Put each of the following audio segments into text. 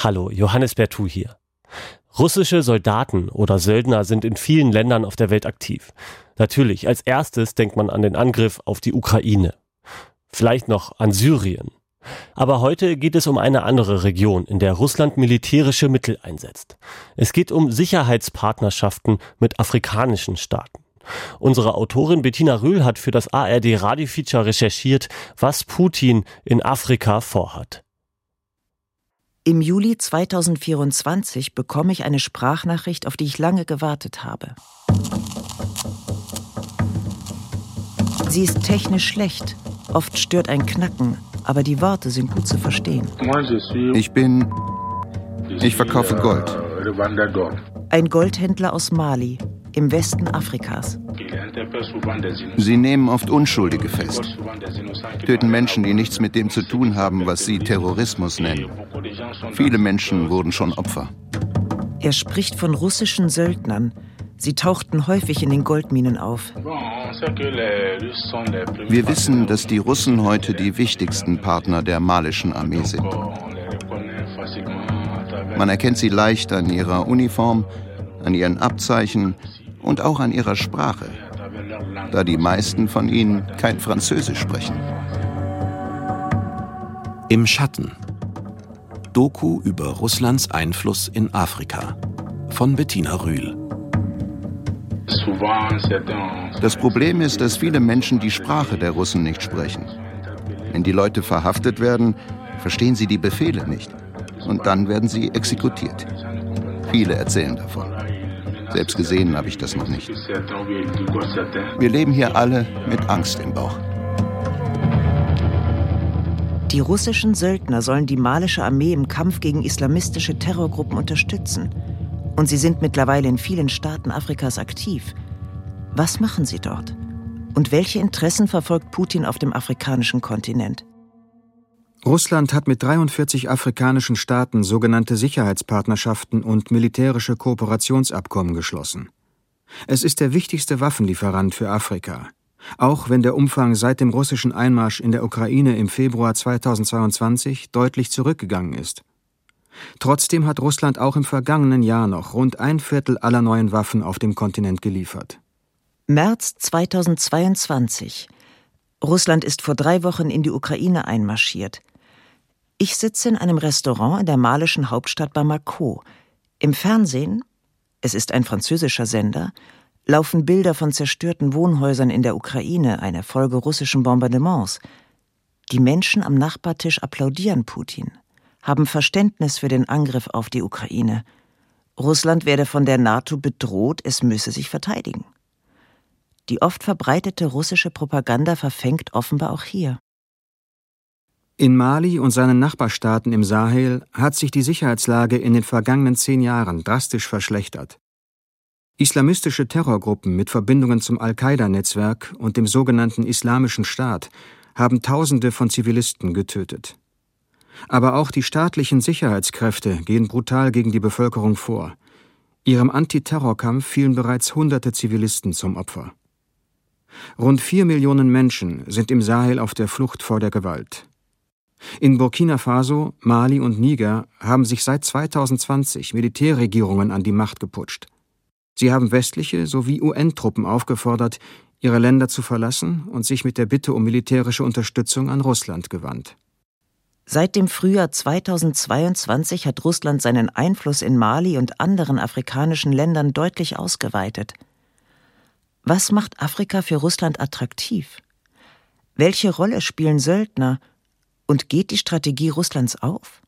Hallo, Johannes Bertou hier. Russische Soldaten oder Söldner sind in vielen Ländern auf der Welt aktiv. Natürlich, als erstes denkt man an den Angriff auf die Ukraine. Vielleicht noch an Syrien. Aber heute geht es um eine andere Region, in der Russland militärische Mittel einsetzt. Es geht um Sicherheitspartnerschaften mit afrikanischen Staaten. Unsere Autorin Bettina Rühl hat für das ARD Radiofeature recherchiert, was Putin in Afrika vorhat. Im Juli 2024 bekomme ich eine Sprachnachricht, auf die ich lange gewartet habe. Sie ist technisch schlecht. Oft stört ein Knacken, aber die Worte sind gut zu verstehen. Ich verkaufe Gold. Ein Goldhändler aus Mali, im Westen Afrikas. Sie nehmen oft Unschuldige fest, töten Menschen, die nichts mit dem zu tun haben, was sie Terrorismus nennen. Viele Menschen wurden schon Opfer. Er spricht von russischen Söldnern. Sie tauchten häufig in den Goldminen auf. Wir wissen, dass die Russen heute die wichtigsten Partner der malischen Armee sind. Man erkennt sie leicht an ihrer Uniform, an ihren Abzeichen und auch an ihrer Sprache, da die meisten von ihnen kein Französisch sprechen. Im Schatten. Doku über Russlands Einfluss in Afrika von Bettina Rühl. Das Problem ist, dass viele Menschen die Sprache der Russen nicht sprechen. Wenn die Leute verhaftet werden, verstehen sie die Befehle nicht. Und dann werden sie exekutiert. Viele erzählen davon. Selbst gesehen habe ich das noch nicht. Wir leben hier alle mit Angst im Bauch. Die russischen Söldner sollen die malische Armee im Kampf gegen islamistische Terrorgruppen unterstützen. Und sie sind mittlerweile in vielen Staaten Afrikas aktiv. Was machen sie dort? Und welche Interessen verfolgt Putin auf dem afrikanischen Kontinent? Russland hat mit 43 afrikanischen Staaten sogenannte Sicherheitspartnerschaften und militärische Kooperationsabkommen geschlossen. Es ist der wichtigste Waffenlieferant für Afrika, auch wenn der Umfang seit dem russischen Einmarsch in der Ukraine im Februar 2022 deutlich zurückgegangen ist. Trotzdem hat Russland auch im vergangenen Jahr noch rund 1/4 aller neuen Waffen auf dem Kontinent geliefert. März 2022. Russland ist vor 3 Wochen in die Ukraine einmarschiert. Ich sitze in einem Restaurant in der malischen Hauptstadt Bamako. Im Fernsehen, es ist ein französischer Sender, laufen Bilder von zerstörten Wohnhäusern in der Ukraine, eine Folge russischen Bombardements. Die Menschen am Nachbartisch applaudieren Putin, haben Verständnis für den Angriff auf die Ukraine. Russland werde von der NATO bedroht, es müsse sich verteidigen. Die oft verbreitete russische Propaganda verfängt offenbar auch hier. In Mali und seinen Nachbarstaaten im Sahel hat sich die Sicherheitslage in den vergangenen 10 Jahren drastisch verschlechtert. Islamistische Terrorgruppen mit Verbindungen zum Al-Qaida-Netzwerk und dem sogenannten Islamischen Staat haben Tausende von Zivilisten getötet. Aber auch die staatlichen Sicherheitskräfte gehen brutal gegen die Bevölkerung vor. Ihrem Antiterrorkampf fielen bereits Hunderte Zivilisten zum Opfer. Rund 4 Millionen Menschen sind im Sahel auf der Flucht vor der Gewalt. In Burkina Faso, Mali und Niger haben sich seit 2020 Militärregierungen an die Macht geputscht. Sie haben westliche sowie UN-Truppen aufgefordert, ihre Länder zu verlassen und sich mit der Bitte um militärische Unterstützung an Russland gewandt. Seit dem Frühjahr 2022 hat Russland seinen Einfluss in Mali und anderen afrikanischen Ländern deutlich ausgeweitet. Was macht Afrika für Russland attraktiv? Welche Rolle spielen Söldner? Und geht die Strategie Russlands auf?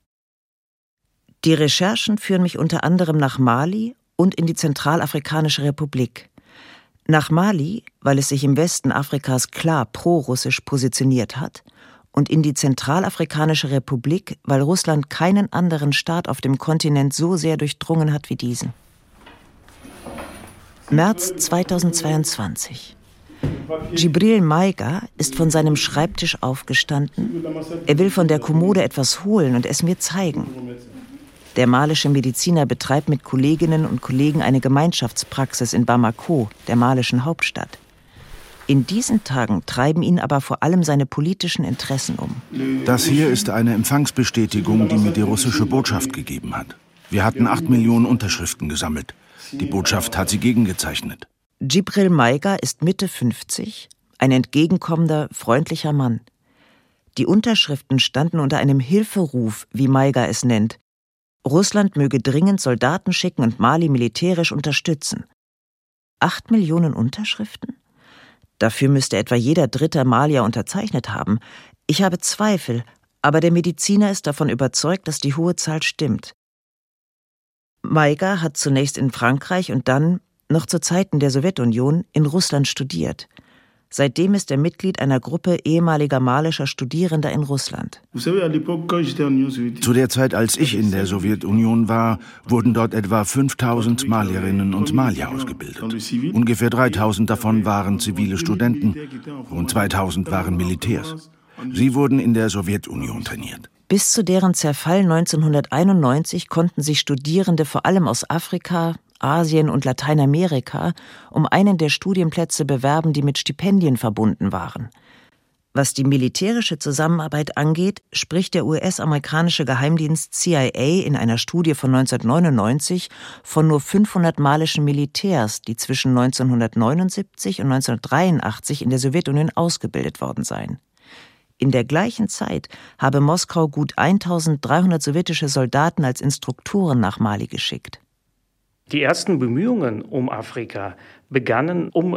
Die Recherchen führen mich unter anderem nach Mali und in die Zentralafrikanische Republik. Nach Mali, weil es sich im Westen Afrikas klar pro-russisch positioniert hat, und in die Zentralafrikanische Republik, weil Russland keinen anderen Staat auf dem Kontinent so sehr durchdrungen hat wie diesen. März 2022. Djibril Maiga ist von seinem Schreibtisch aufgestanden. Er will von der Kommode etwas holen und es mir zeigen. Der malische Mediziner betreibt mit Kolleginnen und Kollegen eine Gemeinschaftspraxis in Bamako, der malischen Hauptstadt. In diesen Tagen treiben ihn aber vor allem seine politischen Interessen um. Das hier ist eine Empfangsbestätigung, die mir die russische Botschaft gegeben hat. Wir hatten 8 Millionen Unterschriften gesammelt. Die Botschaft hat sie gegengezeichnet. Djibril Maiga ist Mitte 50, ein entgegenkommender, freundlicher Mann. Die Unterschriften standen unter einem Hilferuf, wie Maiga es nennt. Russland möge dringend Soldaten schicken und Mali militärisch unterstützen. 8 Millionen Unterschriften? Dafür müsste etwa jeder dritte Malier unterzeichnet haben. Ich habe Zweifel, aber der Mediziner ist davon überzeugt, dass die hohe Zahl stimmt. Maiga hat zunächst in Frankreich und dann, noch zu Zeiten der Sowjetunion, in Russland studiert. Seitdem ist er Mitglied einer Gruppe ehemaliger malischer Studierender in Russland. Zu der Zeit, als ich in der Sowjetunion war, wurden dort etwa 5000 Malierinnen und Malier ausgebildet. Ungefähr 3000 davon waren zivile Studenten, rund 2000 waren Militärs. Sie wurden in der Sowjetunion trainiert. Bis zu deren Zerfall 1991 konnten sich Studierende vor allem aus Afrika, Asien und Lateinamerika um einen der Studienplätze bewerben, die mit Stipendien verbunden waren. Was die militärische Zusammenarbeit angeht, spricht der US-amerikanische Geheimdienst CIA in einer Studie von 1999 von nur 500 malischen Militärs, die zwischen 1979 und 1983 in der Sowjetunion ausgebildet worden seien. In der gleichen Zeit habe Moskau gut 1300 sowjetische Soldaten als Instruktoren nach Mali geschickt. Die ersten Bemühungen um Afrika begannen um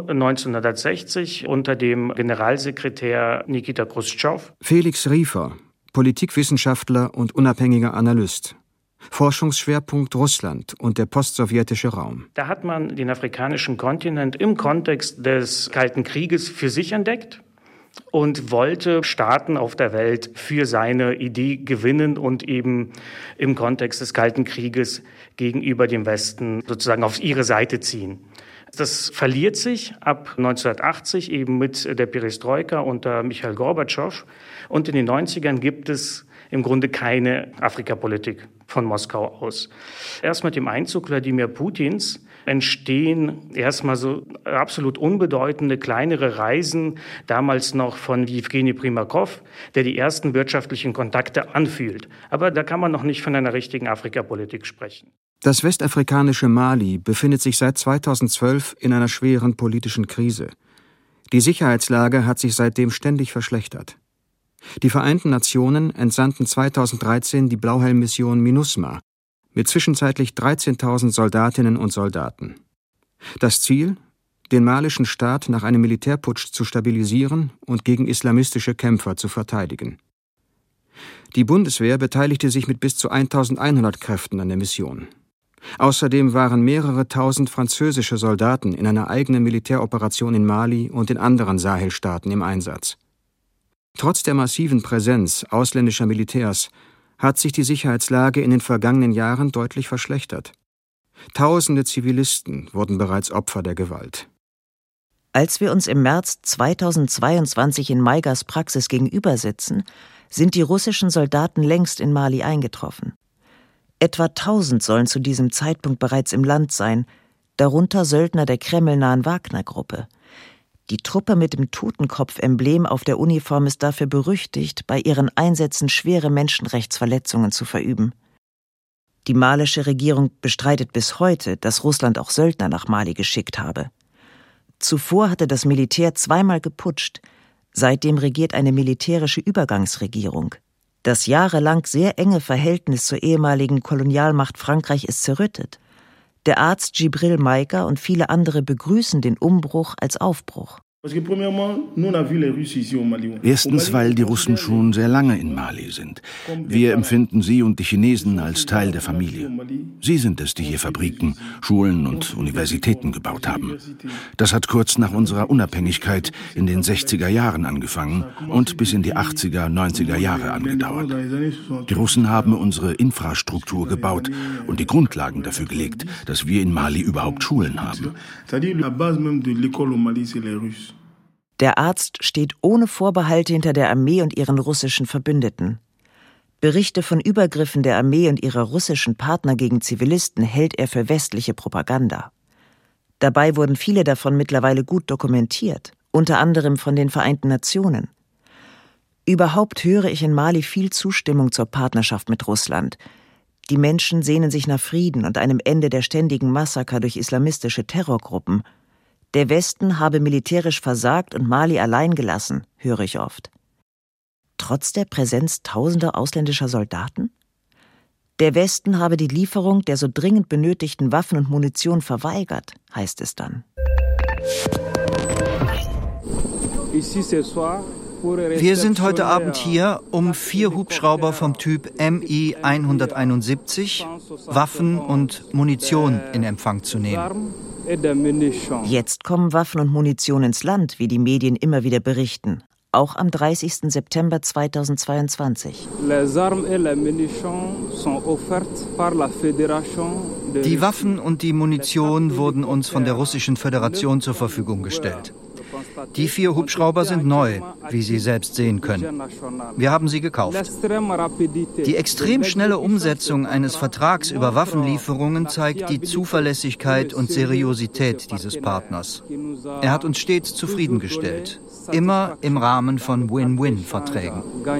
1960 unter dem Generalsekretär Nikita Chruschtschow. Felix Riefer, Politikwissenschaftler und unabhängiger Analyst. Forschungsschwerpunkt Russland und der postsowjetische Raum. Da hat man den afrikanischen Kontinent im Kontext des Kalten Krieges für sich entdeckt und wollte Staaten auf der Welt für seine Idee gewinnen und eben im Kontext des Kalten Krieges gegenüber dem Westen sozusagen auf ihre Seite ziehen. Das verliert sich ab 1980 eben mit der Perestroika unter Michail Gorbatschow. Und in den 90ern gibt es im Grunde keine Afrikapolitik von Moskau aus. Erst mit dem Einzug Wladimir Putins entstehen erstmal so absolut unbedeutende kleinere Reisen, damals noch von Jewgeni Primakov, der die ersten wirtschaftlichen Kontakte anfühlt. Aber da kann man noch nicht von einer richtigen Afrikapolitik sprechen. Das westafrikanische Mali befindet sich seit 2012 in einer schweren politischen Krise. Die Sicherheitslage hat sich seitdem ständig verschlechtert. Die Vereinten Nationen entsandten 2013 die Blauhelm-Mission MINUSMA mit zwischenzeitlich 13.000 Soldatinnen und Soldaten. Das Ziel? Den malischen Staat nach einem Militärputsch zu stabilisieren und gegen islamistische Kämpfer zu verteidigen. Die Bundeswehr beteiligte sich mit bis zu 1.100 Kräften an der Mission. Außerdem waren mehrere tausend französische Soldaten in einer eigenen Militäroperation in Mali und in anderen Sahelstaaten im Einsatz. Trotz der massiven Präsenz ausländischer Militärs hat sich die Sicherheitslage in den vergangenen Jahren deutlich verschlechtert. Tausende Zivilisten wurden bereits Opfer der Gewalt. Als wir uns im März 2022 in Maigas Praxis gegenübersitzen, sind die russischen Soldaten längst in Mali eingetroffen. Etwa 1000 sollen zu diesem Zeitpunkt bereits im Land sein, darunter Söldner der kremlnahen Wagner-Gruppe. Die Truppe mit dem Totenkopf-Emblem auf der Uniform ist dafür berüchtigt, bei ihren Einsätzen schwere Menschenrechtsverletzungen zu verüben. Die malische Regierung bestreitet bis heute, dass Russland auch Söldner nach Mali geschickt habe. Zuvor hatte das Militär zweimal geputscht. Seitdem regiert eine militärische Übergangsregierung. Das jahrelang sehr enge Verhältnis zur ehemaligen Kolonialmacht Frankreich ist zerrüttet. Der Arzt Djibril Maiga und viele andere begrüßen den Umbruch als Aufbruch. Erstens, weil die Russen schon sehr lange in Mali sind. Wir empfinden sie und die Chinesen als Teil der Familie. Sie sind es, die hier Fabriken, Schulen und Universitäten gebaut haben. Das hat kurz nach unserer Unabhängigkeit in den 60er Jahren angefangen und bis in die 80er, 90er Jahre angedauert. Die Russen haben unsere Infrastruktur gebaut und die Grundlagen dafür gelegt, dass wir in Mali überhaupt Schulen haben. Der Arzt steht ohne Vorbehalte hinter der Armee und ihren russischen Verbündeten. Berichte von Übergriffen der Armee und ihrer russischen Partner gegen Zivilisten hält er für westliche Propaganda. Dabei wurden viele davon mittlerweile gut dokumentiert. unter anderem von den Vereinten Nationen. Überhaupt höre ich in Mali viel Zustimmung zur Partnerschaft mit Russland. Die Menschen sehnen sich nach Frieden und einem Ende der ständigen Massaker durch islamistische Terrorgruppen. Der Westen habe militärisch versagt und Mali allein gelassen, höre ich oft. Trotz der Präsenz tausender ausländischer Soldaten? Der Westen habe die Lieferung der so dringend benötigten Waffen und Munition verweigert, heißt es dann. Wir sind heute Abend hier, um 4 Hubschrauber vom Typ Mi-171, Waffen und Munition in Empfang zu nehmen. Jetzt kommen Waffen und Munition ins Land, wie die Medien immer wieder berichten. Auch am 30. September 2022. Die Waffen und die Munition wurden uns von der Russischen Föderation zur Verfügung gestellt. Die 4 Hubschrauber sind neu, wie Sie selbst sehen können. Wir haben sie gekauft. Die extrem schnelle Umsetzung eines Vertrags über Waffenlieferungen zeigt die Zuverlässigkeit und Seriosität dieses Partners. Er hat uns stets zufriedengestellt, immer im Rahmen von Win-Win-Verträgen.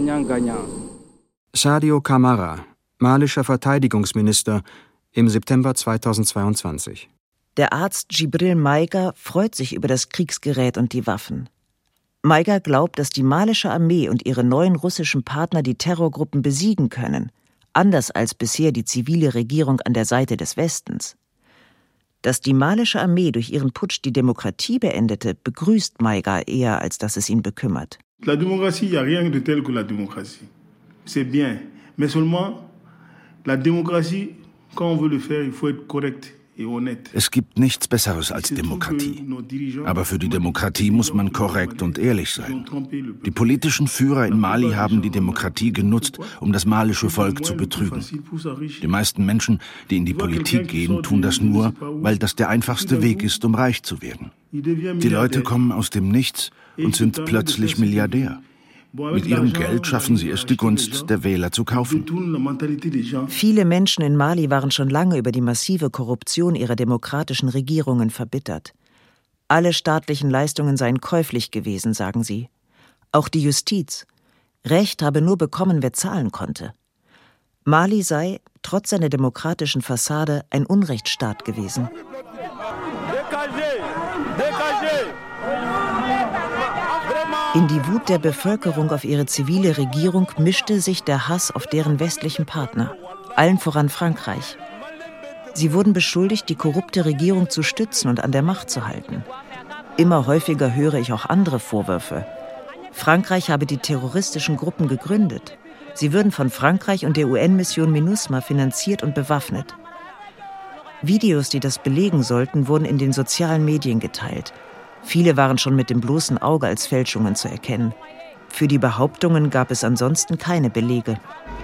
Sadio Camara, malischer Verteidigungsminister, im September 2022. Der Arzt Djibril Maiga freut sich über das Kriegsgerät und die Waffen. Maiga glaubt, dass die malische Armee und ihre neuen russischen Partner die Terrorgruppen besiegen können, anders als bisher die zivile Regierung an der Seite des Westens. Dass die malische Armee durch ihren Putsch die Demokratie beendete, begrüßt Maiga eher, als dass es ihn bekümmert. La démocratie, il n'y a rien de tel que la démocratie. C'est bien, mais seulement la démocratie, quand on veut le faire, il faut être correct. Es gibt nichts Besseres als Demokratie. Aber für die Demokratie muss man korrekt und ehrlich sein. Die politischen Führer in Mali haben die Demokratie genutzt, um das malische Volk zu betrügen. Die meisten Menschen, die in die Politik gehen, tun das nur, weil das der einfachste Weg ist, um reich zu werden. Die Leute kommen aus dem Nichts und sind plötzlich Milliardär. Mit ihrem Geld schaffen sie es, die Gunst der Wähler zu kaufen. Viele Menschen in Mali waren schon lange über die massive Korruption ihrer demokratischen Regierungen verbittert. Alle staatlichen Leistungen seien käuflich gewesen, sagen sie. Auch die Justiz. Recht habe nur bekommen, wer zahlen konnte. Mali sei, trotz seiner demokratischen Fassade, ein Unrechtsstaat gewesen. In die Wut der Bevölkerung auf ihre zivile Regierung mischte sich der Hass auf deren westlichen Partner, allen voran Frankreich. Sie wurden beschuldigt, die korrupte Regierung zu stützen und an der Macht zu halten. Immer häufiger höre ich auch andere Vorwürfe. Frankreich habe die terroristischen Gruppen gegründet. Sie würden von Frankreich und der UN-Mission MINUSMA finanziert und bewaffnet. Videos, die das belegen sollten, wurden in den sozialen Medien geteilt. Viele waren schon mit dem bloßen Auge als Fälschungen zu erkennen. Für die Behauptungen gab es ansonsten keine Belege.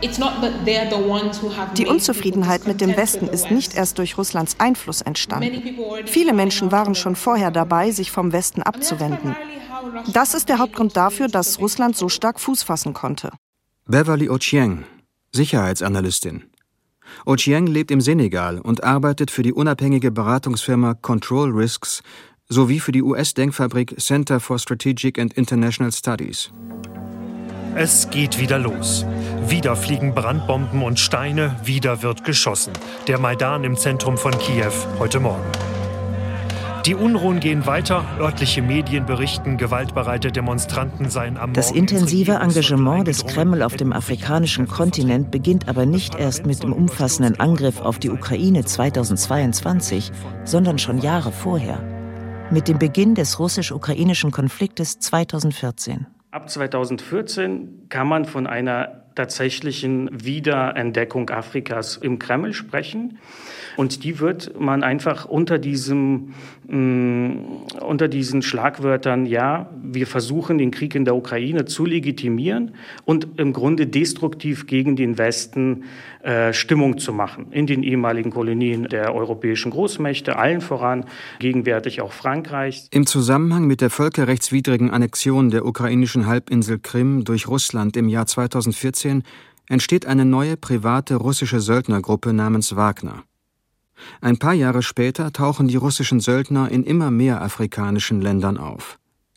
Die Unzufriedenheit mit dem Westen ist nicht erst durch Russlands Einfluss entstanden. Viele Menschen waren schon vorher dabei, sich vom Westen abzuwenden. Das ist der Hauptgrund dafür, dass Russland so stark Fuß fassen konnte. Beverly Ochieng, Sicherheitsanalystin. Ochieng lebt im Senegal und arbeitet für die unabhängige Beratungsfirma Control Risks sowie für die US-Denkfabrik Center for Strategic and International Studies. Es geht wieder los. Wieder fliegen Brandbomben und Steine, wieder wird geschossen. Der Maidan im Zentrum von Kiew heute Morgen. Die Unruhen gehen weiter. Örtliche Medien berichten, gewaltbereite Demonstranten seien am Morgen. Das intensive Engagement des Kreml auf dem afrikanischen Kontinent beginnt aber nicht erst mit dem umfassenden Angriff auf die Ukraine 2022, sondern schon Jahre vorher. Mit dem Beginn des russisch-ukrainischen Konfliktes 2014. Ab 2014 kann man von einer tatsächlichen Wiederentdeckung Afrikas im Kreml sprechen. Und die wird man einfach unter diesen Schlagwörtern, ja, wir versuchen den Krieg in der Ukraine zu legitimieren und im Grunde destruktiv gegen den Westen Stimmung zu machen. In den ehemaligen Kolonien der europäischen Großmächte, allen voran, gegenwärtig auch Frankreich. Im Zusammenhang mit der völkerrechtswidrigen Annexion der ukrainischen Halbinsel Krim durch Russland im Jahr 2014 entsteht eine neue private russische Söldnergruppe namens Wagner. Ein paar Jahre später tauchen die russischen Söldner in immer mehr afrikanischen Ländern auf.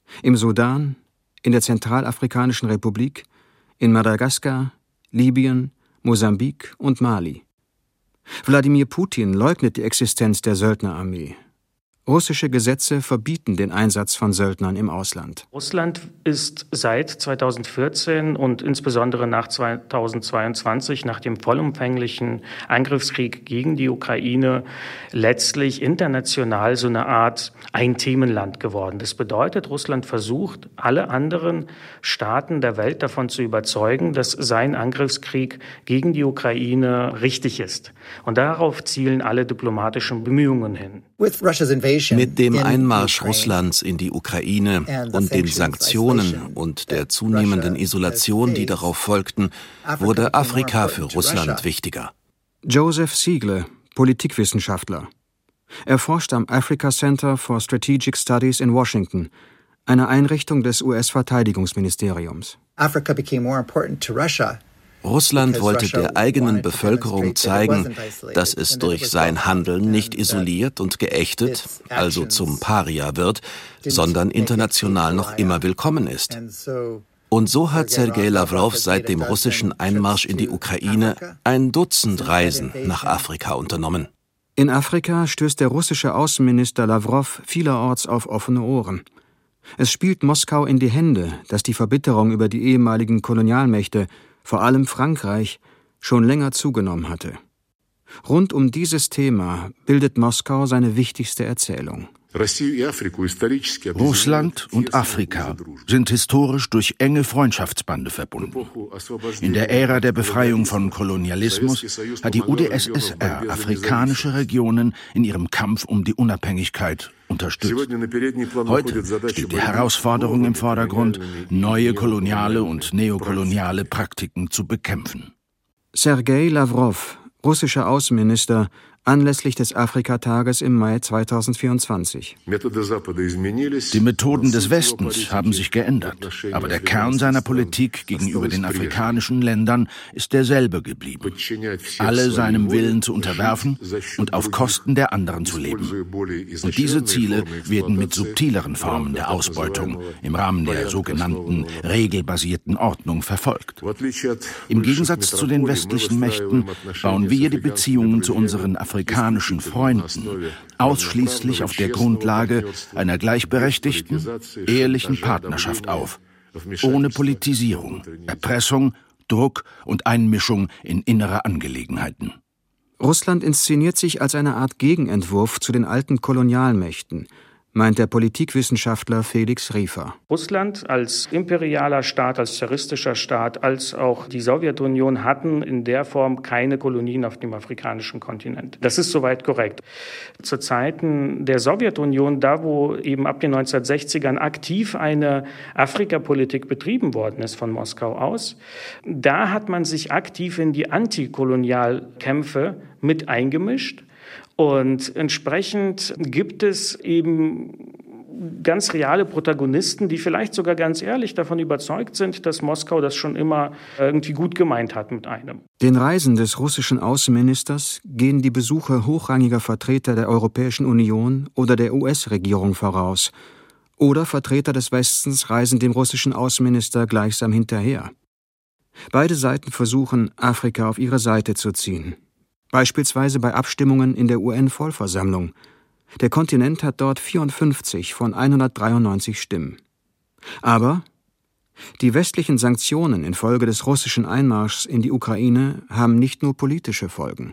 Im Sudan, in der Zentralafrikanischen Republik, in Madagaskar, Libyen, Mosambik und Mali. Wladimir Putin leugnet die Existenz der Söldnerarmee. Russische Gesetze verbieten den Einsatz von Söldnern im Ausland. Russland ist seit 2014 und insbesondere nach 2022, nach dem vollumfänglichen Angriffskrieg gegen die Ukraine, letztlich international so eine Art Ein-Themenland geworden. Das bedeutet, Russland versucht, alle anderen Staaten der Welt davon zu überzeugen, dass sein Angriffskrieg gegen die Ukraine richtig ist. Und darauf zielen alle diplomatischen Bemühungen hin. Mit dem Einmarsch Russlands in die Ukraine und den Sanktionen und der zunehmenden Isolation, die darauf folgten, wurde Afrika für Russland wichtiger. Joseph Siegle, Politikwissenschaftler. Er forscht am Africa Center for Strategic Studies in Washington, einer Einrichtung des US-Verteidigungsministeriums. Russland wollte der eigenen Bevölkerung zeigen, dass es durch sein Handeln nicht isoliert und geächtet, also zum Paria wird, sondern international noch immer willkommen ist. Und so hat Sergei Lawrow seit dem russischen Einmarsch in die Ukraine ein Dutzend Reisen nach Afrika unternommen. In Afrika stößt der russische Außenminister Lawrow vielerorts auf offene Ohren. Es spielt Moskau in die Hände, dass die Verbitterung über die ehemaligen Kolonialmächte, vor allem Frankreich, schon länger zugenommen hatte. Rund um dieses Thema bildet Moskau seine wichtigste Erzählung. Russland und Afrika sind historisch durch enge Freundschaftsbande verbunden. In der Ära der Befreiung von Kolonialismus hat die UdSSR afrikanische Regionen in ihrem Kampf um die Unabhängigkeit unterstützt. Heute steht die Herausforderung im Vordergrund, neue koloniale und neokoloniale Praktiken zu bekämpfen. Sergei Lawrow, russischer Außenminister, anlässlich des Afrikatages im Mai 2024. Die Methoden des Westens haben sich geändert, aber der Kern seiner Politik gegenüber den afrikanischen Ländern ist derselbe geblieben. Alle seinem Willen zu unterwerfen und auf Kosten der anderen zu leben. Und diese Ziele werden mit subtileren Formen der Ausbeutung im Rahmen der sogenannten regelbasierten Ordnung verfolgt. Im Gegensatz zu den westlichen Mächten bauen wir die Beziehungen zu unseren afrikanischen Freunden ausschließlich auf der Grundlage einer gleichberechtigten, ehrlichen Partnerschaft auf, ohne Politisierung, Erpressung, Druck und Einmischung in innere Angelegenheiten. Russland inszeniert sich als eine Art Gegenentwurf zu den alten Kolonialmächten, meint der Politikwissenschaftler Felix Riefer. Russland als imperialer Staat, als zaristischer Staat, als auch die Sowjetunion hatten in der Form keine Kolonien auf dem afrikanischen Kontinent. Das ist soweit korrekt. Zu Zeiten der Sowjetunion, da wo eben ab den 1960ern aktiv eine Afrikapolitik betrieben worden ist von Moskau aus, da hat man sich aktiv in die Antikolonialkämpfe mit eingemischt. Und entsprechend gibt es eben ganz reale Protagonisten, die vielleicht sogar ganz ehrlich davon überzeugt sind, dass Moskau das schon immer irgendwie gut gemeint hat mit einem. Den Reisen des russischen Außenministers gehen die Besuche hochrangiger Vertreter der Europäischen Union oder der US-Regierung voraus. Oder Vertreter des Westens reisen dem russischen Außenminister gleichsam hinterher. Beide Seiten versuchen, Afrika auf ihre Seite zu ziehen. Beispielsweise bei Abstimmungen in der UN-Vollversammlung. Der Kontinent hat dort 54 von 193 Stimmen. Aber die westlichen Sanktionen infolge des russischen Einmarschs in die Ukraine haben nicht nur politische Folgen.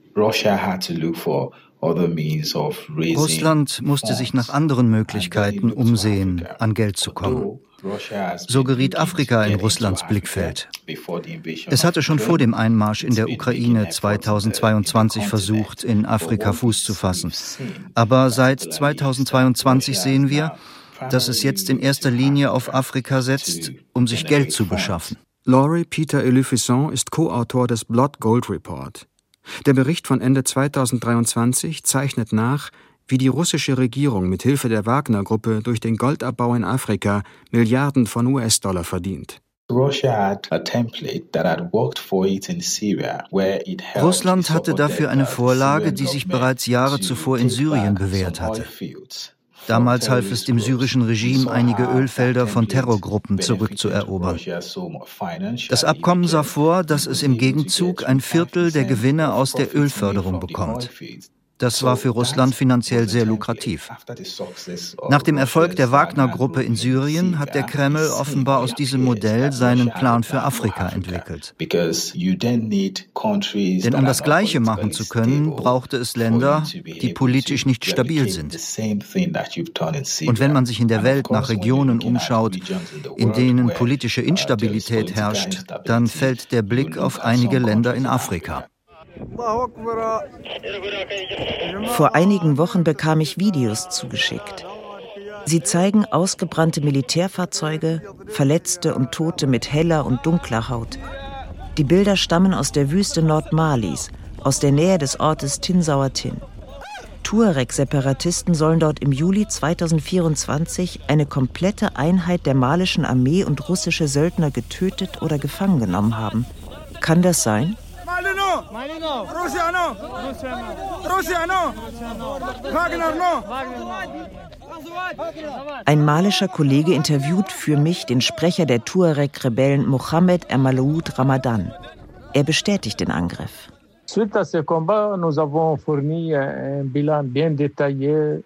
Russland musste sich nach anderen Möglichkeiten umsehen, an Geld zu kommen. So geriet Afrika in Russlands Blickfeld. Es hatte schon vor dem Einmarsch in der Ukraine 2022 versucht, in Afrika Fuß zu fassen. Aber seit 2022 sehen wir, dass es jetzt in erster Linie auf Afrika setzt, um sich Geld zu beschaffen. Laurie Peter Elufisson ist Co-Autor des Blood Gold Report. Der Bericht von Ende 2023 zeichnet nach, wie die russische Regierung mit Hilfe der Wagner-Gruppe durch den Goldabbau in Afrika Milliarden von US-Dollar verdient. Russland hatte dafür eine Vorlage, die sich bereits Jahre zuvor in Syrien bewährt hatte. Damals half es dem syrischen Regime, einige Ölfelder von Terrorgruppen zurückzuerobern. Das Abkommen sah vor, dass es im Gegenzug ein Viertel der Gewinne aus der Ölförderung bekommt. Das war für Russland finanziell sehr lukrativ. Nach dem Erfolg der Wagner-Gruppe in Syrien hat der Kreml offenbar aus diesem Modell seinen Plan für Afrika entwickelt. Denn um das Gleiche machen zu können, brauchte es Länder, die politisch nicht stabil sind. Und wenn man sich in der Welt nach Regionen umschaut, in denen politische Instabilität herrscht, dann fällt der Blick auf einige Länder in Afrika. Vor einigen Wochen bekam ich Videos zugeschickt. Sie zeigen ausgebrannte Militärfahrzeuge, Verletzte und Tote mit heller und dunkler Haut. Die Bilder stammen aus der Wüste Nordmalis, aus der Nähe des Ortes Tin Sauer Tin. Tuareg-Separatisten sollen dort im Juli 2024 eine komplette Einheit der malischen Armee und russische Söldner getötet oder gefangen genommen haben. Kann das sein? Ein malischer Kollege interviewt für mich den Sprecher der Tuareg-Rebellen Mohammed Emaloud Ramadan. Er bestätigt den Angriff. Suite à ce combat, nous avons fourni un bilan bien détaillé.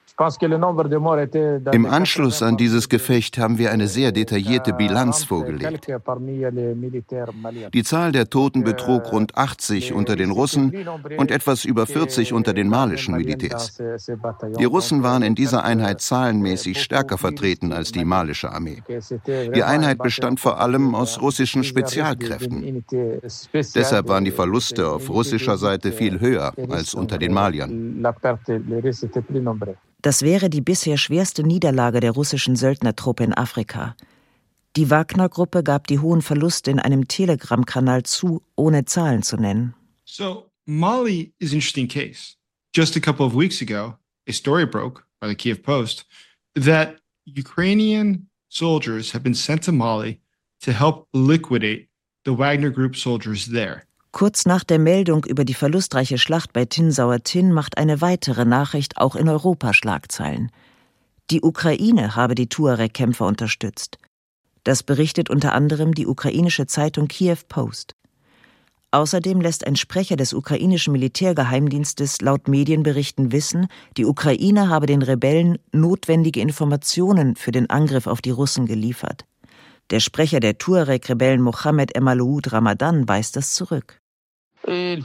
Im Anschluss an dieses Gefecht haben wir eine sehr detaillierte Bilanz vorgelegt. Die Zahl der Toten betrug rund 80 unter den Russen und etwas über 40 unter den malischen Militärs. Die Russen waren in dieser Einheit zahlenmäßig stärker vertreten als die malische Armee. Die Einheit bestand vor allem aus russischen Spezialkräften. Deshalb waren die Verluste auf russischer Seite viel höher als unter den Maliern. Das wäre die bisher schwerste Niederlage der russischen Söldnertruppe in Afrika. Die Wagner-Gruppe gab die hohen Verluste in einem Telegram-Kanal zu, ohne Zahlen zu nennen. So, Mali is an interesting case. Just a couple of weeks ago, a story broke by the Kiev Post that Ukrainian soldiers have been sent to Mali to help liquidate the Wagner Group soldiers there. Kurz nach der Meldung über die verlustreiche Schlacht bei Tin Sauer Tin macht eine weitere Nachricht auch in Europa Schlagzeilen. Die Ukraine habe die Tuareg-Kämpfer unterstützt. Das berichtet unter anderem die ukrainische Zeitung Kiev Post. Außerdem lässt ein Sprecher des ukrainischen Militärgeheimdienstes laut Medienberichten wissen, die Ukraine habe den Rebellen notwendige Informationen für den Angriff auf die Russen geliefert. Der Sprecher der Tuareg-Rebellen Mohammed Emaloud Ramadan weist das zurück. Der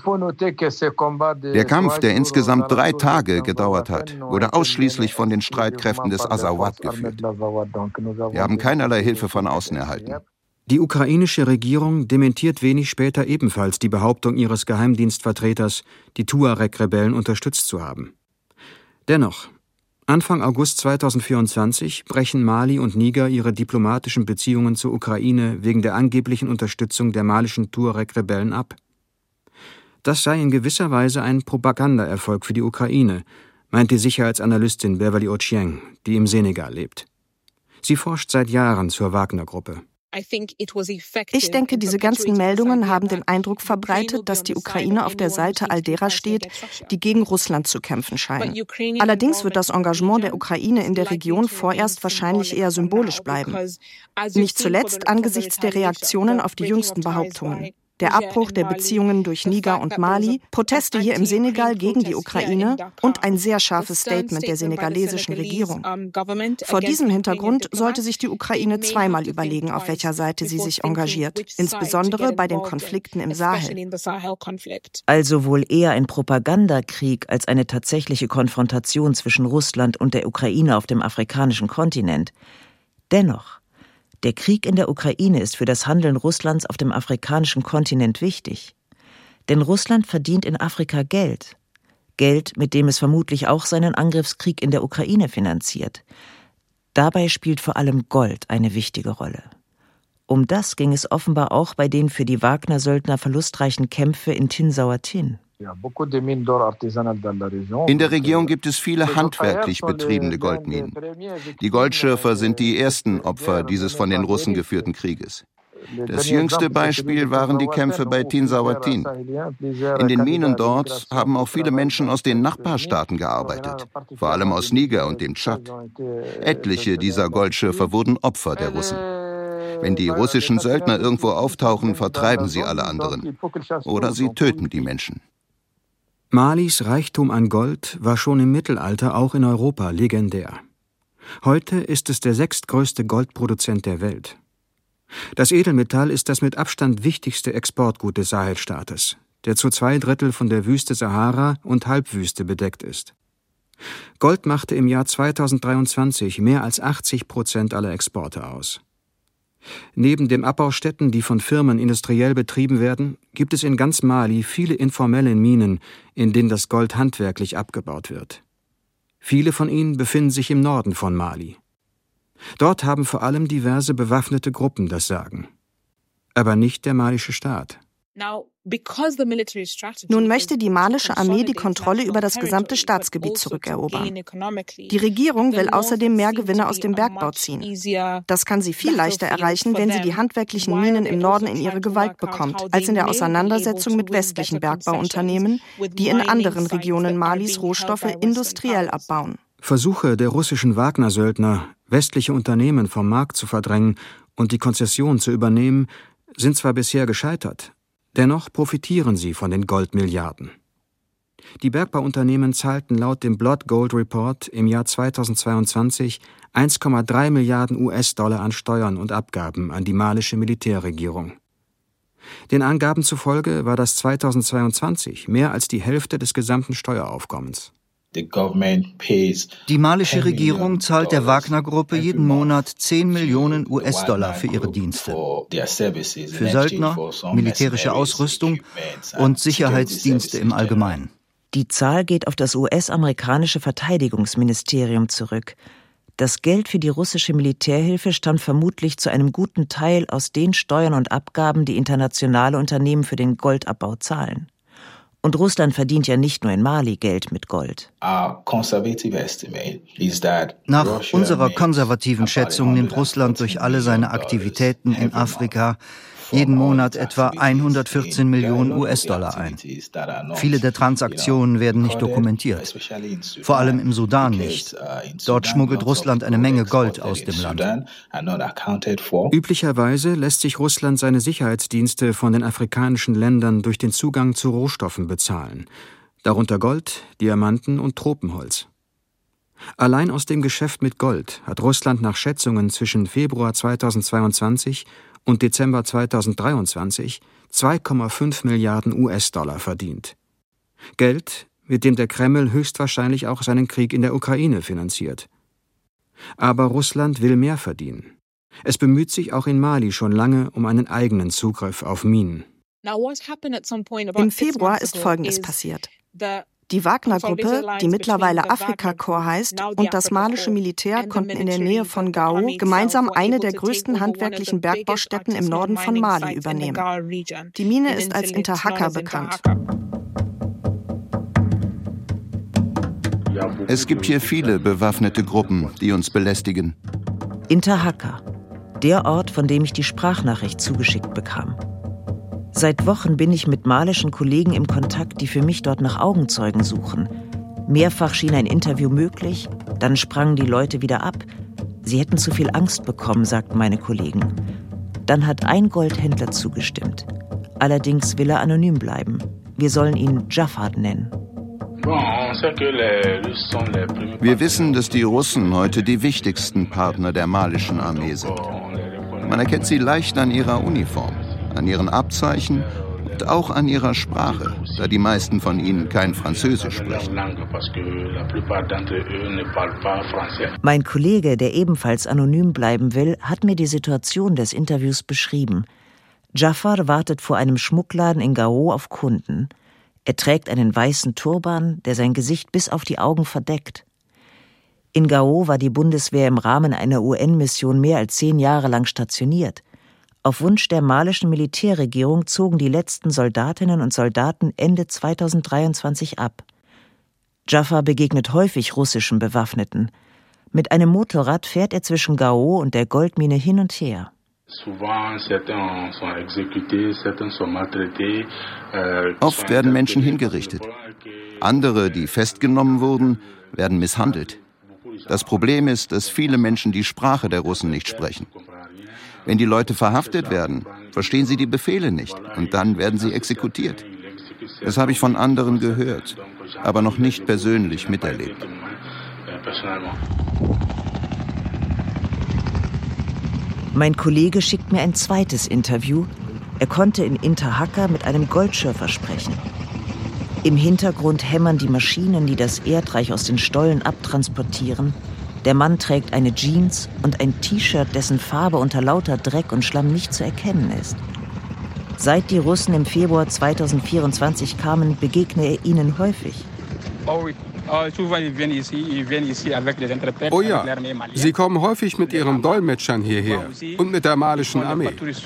Kampf, der insgesamt 3 Tage gedauert hat, wurde ausschließlich von den Streitkräften des Azawad geführt. Wir haben keinerlei Hilfe von außen erhalten. Die ukrainische Regierung dementiert wenig später ebenfalls die Behauptung ihres Geheimdienstvertreters, die Tuareg-Rebellen unterstützt zu haben. Dennoch, Anfang August 2024 brechen Mali und Niger ihre diplomatischen Beziehungen zur Ukraine wegen der angeblichen Unterstützung der malischen Tuareg-Rebellen ab. Das sei in gewisser Weise ein Propagandaerfolg für die Ukraine, meint die Sicherheitsanalystin Beverly Ochieng, die im Senegal lebt. Sie forscht seit Jahren zur Wagner-Gruppe. Ich denke, diese ganzen Meldungen haben den Eindruck verbreitet, dass die Ukraine auf der Seite all derer steht, die gegen Russland zu kämpfen scheinen. Allerdings wird das Engagement der Ukraine in der Region vorerst wahrscheinlich eher symbolisch bleiben. Nicht zuletzt angesichts der Reaktionen auf die jüngsten Behauptungen. Der Abbruch der Beziehungen durch Niger und Mali, Proteste hier im Senegal gegen die Ukraine und ein sehr scharfes Statement der senegalesischen Regierung. Vor diesem Hintergrund sollte sich die Ukraine zweimal überlegen, auf welcher Seite sie sich engagiert, insbesondere bei den Konflikten im Sahel. Also wohl eher ein Propagandakrieg als eine tatsächliche Konfrontation zwischen Russland und der Ukraine auf dem afrikanischen Kontinent. Dennoch, der Krieg in der Ukraine ist für das Handeln Russlands auf dem afrikanischen Kontinent wichtig. Denn Russland verdient in Afrika Geld. Geld, mit dem es vermutlich auch seinen Angriffskrieg in der Ukraine finanziert. Dabei spielt vor allem Gold eine wichtige Rolle. Um das ging es offenbar auch bei den für die Wagner-Söldner verlustreichen Kämpfen in Tin Sauer Tin. In der Region gibt es viele handwerklich betriebene Goldminen. Die Goldschürfer sind die ersten Opfer dieses von den Russen geführten Krieges. Das jüngste Beispiel waren die Kämpfe bei Tinsawatin. In den Minen dort haben auch viele Menschen aus den Nachbarstaaten gearbeitet, vor allem aus Niger und dem Tschad. Etliche dieser Goldschürfer wurden Opfer der Russen. Wenn die russischen Söldner irgendwo auftauchen, vertreiben sie alle anderen. Oder sie töten die Menschen. Malis Reichtum an Gold war schon im Mittelalter auch in Europa legendär. Heute ist es der 6. größte Goldproduzent der Welt. Das Edelmetall ist das mit Abstand wichtigste Exportgut des Sahelstaates, der zu 2/3 von der Wüste Sahara und Halbwüste bedeckt ist. Gold machte im Jahr 2023 mehr als 80% aller Exporte aus. Neben den Abbaustätten, die von Firmen industriell betrieben werden, gibt es in ganz Mali viele informelle Minen, in denen das Gold handwerklich abgebaut wird. Viele von ihnen befinden sich im Norden von Mali. Dort haben vor allem diverse bewaffnete Gruppen das Sagen. Aber nicht der malische Staat. Nun möchte die malische Armee die Kontrolle über das gesamte Staatsgebiet zurückerobern. Die Regierung will außerdem mehr Gewinne aus dem Bergbau ziehen. Das kann sie viel leichter erreichen, wenn sie die handwerklichen Minen im Norden in ihre Gewalt bekommt, als in der Auseinandersetzung mit westlichen Bergbauunternehmen, die in anderen Regionen Malis Rohstoffe industriell abbauen. Versuche der russischen Wagner-Söldner, westliche Unternehmen vom Markt zu verdrängen und die Konzession zu übernehmen, sind zwar bisher gescheitert, dennoch profitieren sie von den Goldmilliarden. Die Bergbauunternehmen zahlten laut dem Blood Gold Report im Jahr 2022 1,3 Milliarden US-Dollar an Steuern und Abgaben an die malische Militärregierung. Den Angaben zufolge war das 2022 mehr als die Hälfte des gesamten Steueraufkommens. Die malische Regierung zahlt der Wagner-Gruppe jeden Monat 10 Millionen US-Dollar für ihre Dienste. Für Söldner, militärische Ausrüstung und Sicherheitsdienste im Allgemeinen. Die Zahl geht auf das US-amerikanische Verteidigungsministerium zurück. Das Geld für die russische Militärhilfe stammt vermutlich zu einem guten Teil aus den Steuern und Abgaben, die internationale Unternehmen für den Goldabbau zahlen. Und Russland verdient ja nicht nur in Mali Geld mit Gold. Nach unserer konservativen Schätzung nimmt Russland durch alle seine Aktivitäten in Afrika jeden Monat etwa 114 Millionen US-Dollar ein. Viele der Transaktionen werden nicht dokumentiert, vor allem im Sudan nicht. Dort schmuggelt Russland eine Menge Gold aus dem Land. Üblicherweise lässt sich Russland seine Sicherheitsdienste von den afrikanischen Ländern durch den Zugang zu Rohstoffen bezahlen, darunter Gold, Diamanten und Tropenholz. Allein aus dem Geschäft mit Gold hat Russland nach Schätzungen zwischen Februar 2022 und Dezember 2023 2,5 Milliarden US-Dollar verdient. Geld, mit dem der Kreml höchstwahrscheinlich auch seinen Krieg in der Ukraine finanziert. Aber Russland will mehr verdienen. Es bemüht sich auch in Mali schon lange um einen eigenen Zugriff auf Minen. Im Februar ist Folgendes passiert. Die Wagner-Gruppe, die mittlerweile Afrika Korps heißt, und das malische Militär konnten in der Nähe von Gao gemeinsam eine der größten handwerklichen Bergbaustätten im Norden von Mali übernehmen. Die Mine ist als Intahaka bekannt. Es gibt hier viele bewaffnete Gruppen, die uns belästigen. Intahaka, der Ort, von dem ich die Sprachnachricht zugeschickt bekam. Seit Wochen bin ich mit malischen Kollegen im Kontakt, die für mich dort nach Augenzeugen suchen. Mehrfach schien ein Interview möglich, dann sprangen die Leute wieder ab. Sie hätten zu viel Angst bekommen, sagten meine Kollegen. Dann hat ein Goldhändler zugestimmt. Allerdings will er anonym bleiben. Wir sollen ihn Jafar nennen. Wir wissen, dass die Russen heute die wichtigsten Partner der malischen Armee sind. Man erkennt sie leicht an ihrer Uniform, an ihren Abzeichen und auch an ihrer Sprache, da die meisten von ihnen kein Französisch sprechen. Mein Kollege, der ebenfalls anonym bleiben will, hat mir die Situation des Interviews beschrieben. Jafar wartet vor einem Schmuckladen in Gao auf Kunden. Er trägt einen weißen Turban, der sein Gesicht bis auf die Augen verdeckt. In Gao war die Bundeswehr im Rahmen einer UN-Mission mehr als 10 Jahre lang stationiert. Auf Wunsch der malischen Militärregierung zogen die letzten Soldatinnen und Soldaten Ende 2023 ab. Jafar begegnet häufig russischen Bewaffneten. Mit einem Motorrad fährt er zwischen Gao und der Goldmine hin und her. Oft werden Menschen hingerichtet. Andere, die festgenommen wurden, werden misshandelt. Das Problem ist, dass viele Menschen die Sprache der Russen nicht sprechen. Wenn die Leute verhaftet werden, verstehen sie die Befehle nicht und dann werden sie exekutiert. Das habe ich von anderen gehört, aber noch nicht persönlich miterlebt. Mein Kollege schickt mir ein zweites Interview. Er konnte in Interhaka mit einem Goldschürfer sprechen. Im Hintergrund hämmern die Maschinen, die das Erdreich aus den Stollen abtransportieren. Der Mann trägt eine Jeans und ein T-Shirt, dessen Farbe unter lauter Dreck und Schlamm nicht zu erkennen ist. Seit die Russen im Februar 2024 kamen, begegne er ihnen häufig. Oh ja, sie kommen häufig mit ihren Dolmetschern hierher und mit der malischen Armee.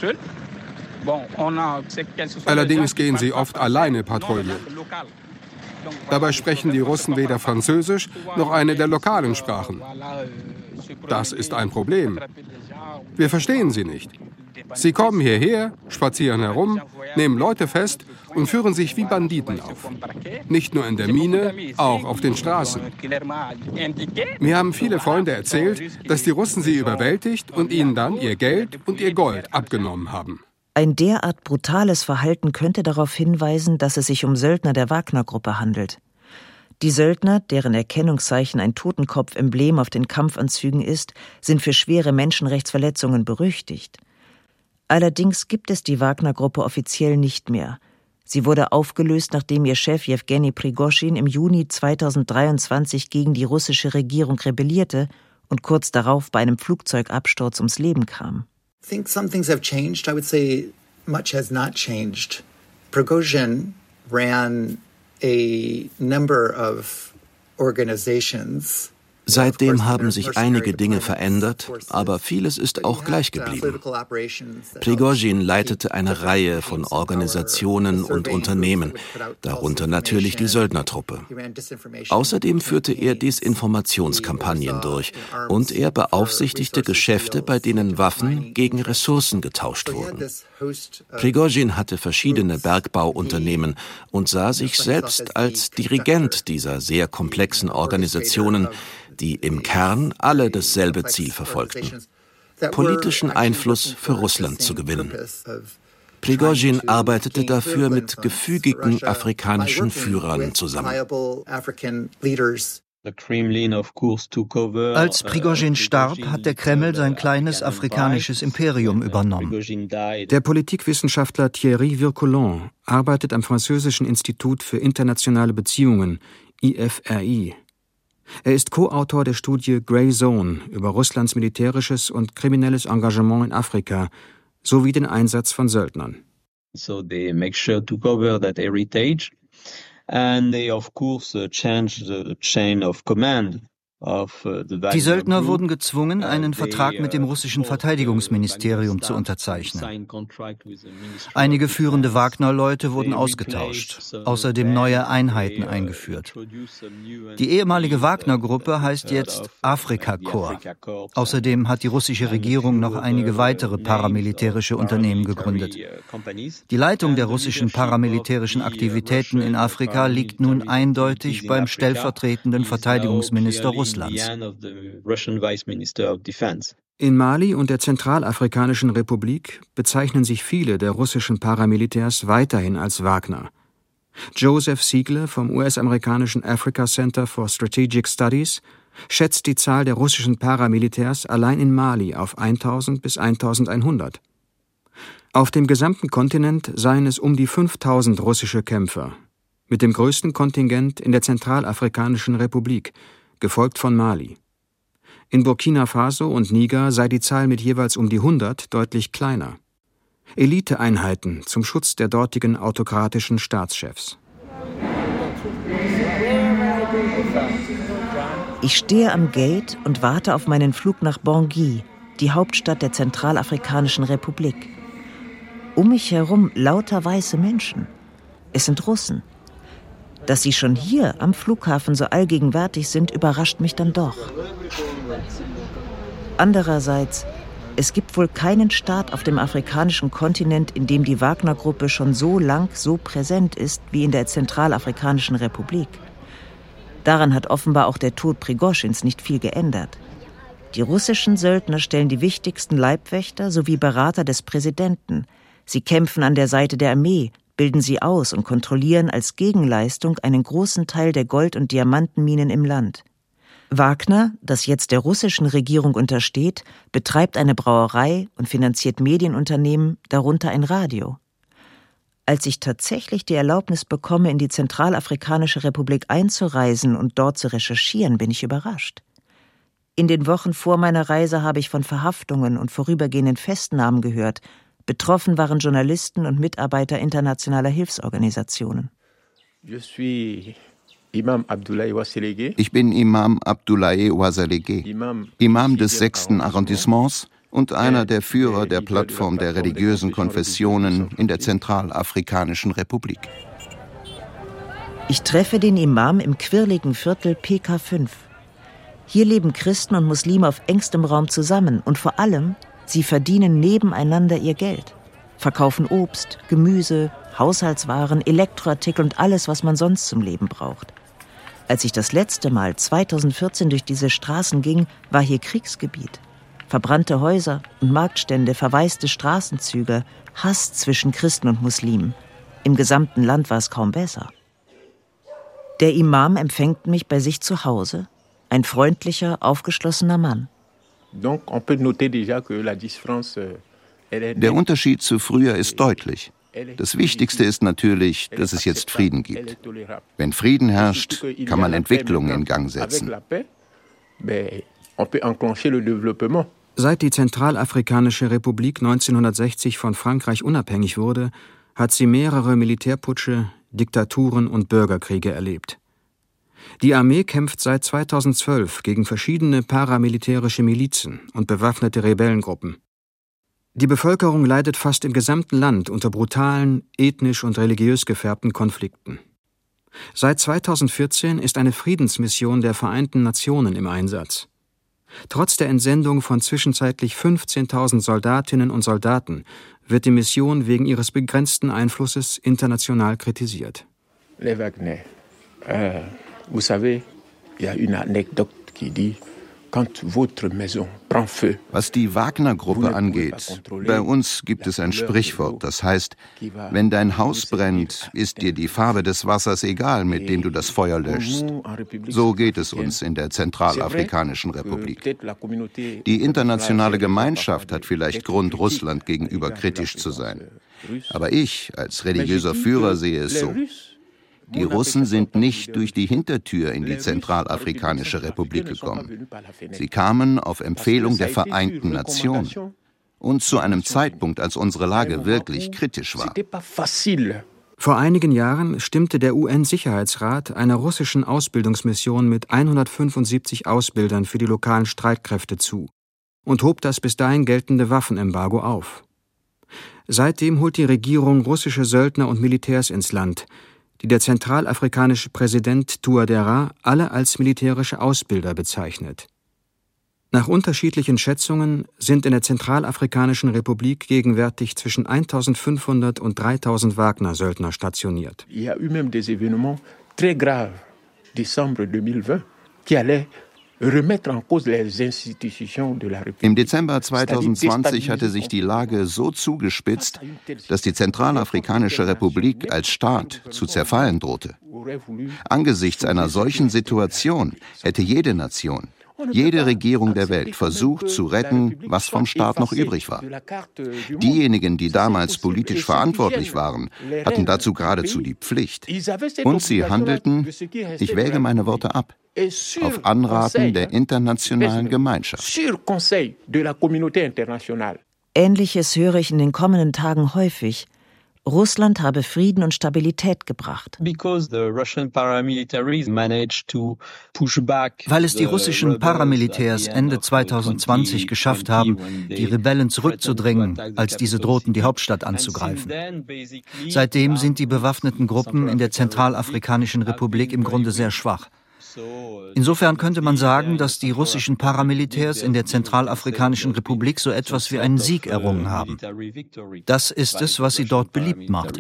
Allerdings gehen sie oft alleine Patrouille. Dabei sprechen die Russen weder Französisch noch eine der lokalen Sprachen. Das ist ein Problem. Wir verstehen sie nicht. Sie kommen hierher, spazieren herum, nehmen Leute fest und führen sich wie Banditen auf. Nicht nur in der Mine, auch auf den Straßen. Mir haben viele Freunde erzählt, dass die Russen sie überwältigt und ihnen dann ihr Geld und ihr Gold abgenommen haben. Ein derart brutales Verhalten könnte darauf hinweisen, dass es sich um Söldner der Wagner-Gruppe handelt. Die Söldner, deren Erkennungszeichen ein Totenkopf-Emblem auf den Kampfanzügen ist, sind für schwere Menschenrechtsverletzungen berüchtigt. Allerdings gibt es die Wagner-Gruppe offiziell nicht mehr. Sie wurde aufgelöst, nachdem ihr Chef Jewgeni Prigoschin im Juni 2023 gegen die russische Regierung rebellierte und kurz darauf bei einem Flugzeugabsturz ums Leben kam. I think some things have changed. I would say much has not changed. Prigozhin ran a number of organizations. Seitdem haben sich einige Dinge verändert, aber vieles ist auch gleich geblieben. Prigozhin leitete eine Reihe von Organisationen und Unternehmen, darunter natürlich die Söldnertruppe. Außerdem führte er Desinformationskampagnen durch und er beaufsichtigte Geschäfte, bei denen Waffen gegen Ressourcen getauscht wurden. Prigozhin hatte verschiedene Bergbauunternehmen und sah sich selbst als Dirigent dieser sehr komplexen Organisationen, die im Kern alle dasselbe Ziel verfolgten: politischen Einfluss für Russland zu gewinnen. Prigozhin arbeitete dafür mit gefügigen afrikanischen Führern zusammen. Als Prigozhin starb, hat der Kreml sein kleines afrikanisches Imperium übernommen. Der Politikwissenschaftler Thierry Vircolon arbeitet am Französischen Institut für internationale Beziehungen, IFRI. Er ist Co-Autor der Studie Grey Zone über Russlands militärisches und kriminelles Engagement in Afrika sowie den Einsatz von Söldnern. So they make sure to cover that heritage and they of course change the chain of command. Die Söldner wurden gezwungen, einen Vertrag mit dem russischen Verteidigungsministerium zu unterzeichnen. Einige führende Wagner-Leute wurden ausgetauscht, außerdem neue Einheiten eingeführt. Die ehemalige Wagner-Gruppe heißt jetzt Afrika-Korps. Außerdem hat die russische Regierung noch einige weitere paramilitärische Unternehmen gegründet. Die Leitung der russischen paramilitärischen Aktivitäten in Afrika liegt nun eindeutig beim stellvertretenden Verteidigungsminister Russlands. In Mali und der Zentralafrikanischen Republik bezeichnen sich viele der russischen Paramilitärs weiterhin als Wagner. Joseph Siegle vom US-amerikanischen Africa Center for Strategic Studies schätzt die Zahl der russischen Paramilitärs allein in Mali auf 1000 bis 1100. Auf dem gesamten Kontinent seien es um die 5000 russische Kämpfer, mit dem größten Kontingent in der Zentralafrikanischen Republik, gefolgt von Mali. In Burkina Faso und Niger sei die Zahl mit jeweils um die 100 deutlich kleiner. Eliteeinheiten zum Schutz der dortigen autokratischen Staatschefs. Ich stehe am Gate und warte auf meinen Flug nach Bangui, die Hauptstadt der Zentralafrikanischen Republik. Um mich herum lauter weiße Menschen. Es sind Russen. Dass sie schon hier am Flughafen so allgegenwärtig sind, überrascht mich dann doch. Andererseits, Es gibt wohl keinen Staat auf dem afrikanischen Kontinent, in dem die Wagner-Gruppe schon so lang so präsent ist wie in der Zentralafrikanischen Republik. Daran hat offenbar auch der Tod Prigoschins nicht viel geändert. Die russischen Söldner stellen die wichtigsten Leibwächter sowie Berater des Präsidenten. Sie kämpfen an der Seite der Armee, bilden sie aus und kontrollieren als Gegenleistung einen großen Teil der Gold- und Diamantenminen im Land. Wagner, das jetzt der russischen Regierung untersteht, betreibt eine Brauerei und finanziert Medienunternehmen, darunter ein Radio. Als ich tatsächlich die Erlaubnis bekomme, in die Zentralafrikanische Republik einzureisen und dort zu recherchieren, bin ich überrascht. In den Wochen vor meiner Reise habe ich von Verhaftungen und vorübergehenden Festnahmen gehört. Betroffen waren Journalisten und Mitarbeiter internationaler Hilfsorganisationen. Ich bin Imam Abdoulaye Ouazalege, Imam des 6. Arrondissements und einer der Führer der Plattform der religiösen Konfessionen in der Zentralafrikanischen Republik. Ich treffe den Imam im quirligen Viertel PK5. Hier leben Christen und Muslime auf engstem Raum zusammen und vor allem, sie verdienen nebeneinander ihr Geld, verkaufen Obst, Gemüse, Haushaltswaren, Elektroartikel und alles, was man sonst zum Leben braucht. Als ich das letzte Mal 2014 durch diese Straßen ging, war hier Kriegsgebiet. Verbrannte Häuser und Marktstände, verwaiste Straßenzüge, Hass zwischen Christen und Muslimen. Im gesamten Land war es kaum besser. Der Imam empfängt mich bei sich zu Hause, ein freundlicher, aufgeschlossener Mann. Der Unterschied zu früher ist deutlich. Das Wichtigste ist natürlich, dass es jetzt Frieden gibt. Wenn Frieden herrscht, kann man Entwicklungen in Gang setzen. Seit die Zentralafrikanische Republik 1960 von Frankreich unabhängig wurde, hat sie mehrere Militärputsche, Diktaturen und Bürgerkriege erlebt. Die Armee kämpft seit 2012 gegen verschiedene paramilitärische Milizen und bewaffnete Rebellengruppen. Die Bevölkerung leidet fast im gesamten Land unter brutalen, ethnisch und religiös gefärbten Konflikten. Seit 2014 ist eine Friedensmission der Vereinten Nationen im Einsatz. Trotz der Entsendung von zwischenzeitlich 15.000 Soldatinnen und Soldaten wird die Mission wegen ihres begrenzten Einflusses international kritisiert. Les Wagner. Vous savez, il y a une anecdote qui dit: Was die Wagner-Gruppe angeht, bei uns gibt es ein Sprichwort, das heißt, wenn dein Haus brennt, ist dir die Farbe des Wassers egal, mit dem du das Feuer löschst. So geht es uns in der Zentralafrikanischen Republik. Die internationale Gemeinschaft hat vielleicht Grund, Russland gegenüber kritisch zu sein. Aber ich als religiöser Führer sehe es so. Die Russen sind nicht durch die Hintertür in die Zentralafrikanische Republik gekommen. Sie kamen auf Empfehlung der Vereinten Nationen und zu einem Zeitpunkt, als unsere Lage wirklich kritisch war. Vor einigen Jahren stimmte der UN-Sicherheitsrat einer russischen Ausbildungsmission mit 175 Ausbildern für die lokalen Streitkräfte zu und hob das bis dahin geltende Waffenembargo auf. Seitdem holt die Regierung russische Söldner und Militärs ins Land, die der zentralafrikanische Präsident Touadéra alle als militärische Ausbilder bezeichnet. Nach unterschiedlichen Schätzungen sind in der Zentralafrikanischen Republik gegenwärtig zwischen 1.500 und 3.000 Wagner-Söldner stationiert. Il y a eu même des événements très graves, décembre 2020, qui allaient remettre en cause les institutions de la République. Im Dezember 2020 hatte sich die Lage so zugespitzt, dass die Zentralafrikanische Republik als Staat zu zerfallen drohte. Angesichts einer solchen Situation hätte jede Nation, jede Regierung der Welt versucht zu retten, was vom Staat noch übrig war. Diejenigen, die damals politisch verantwortlich waren, hatten dazu geradezu die Pflicht. Und sie handelten, ich wäge meine Worte ab, auf Anraten der internationalen Gemeinschaft. Ähnliches höre ich in den kommenden Tagen häufig. Russland habe Frieden und Stabilität gebracht. Weil es die russischen Paramilitärs Ende 2020 geschafft haben, die Rebellen zurückzudrängen, als diese drohten, die Hauptstadt anzugreifen. Seitdem sind die bewaffneten Gruppen in der Zentralafrikanischen Republik im Grunde sehr schwach. Insofern könnte man sagen, dass die russischen Paramilitärs in der Zentralafrikanischen Republik so etwas wie einen Sieg errungen haben. Das ist es, was sie dort beliebt macht.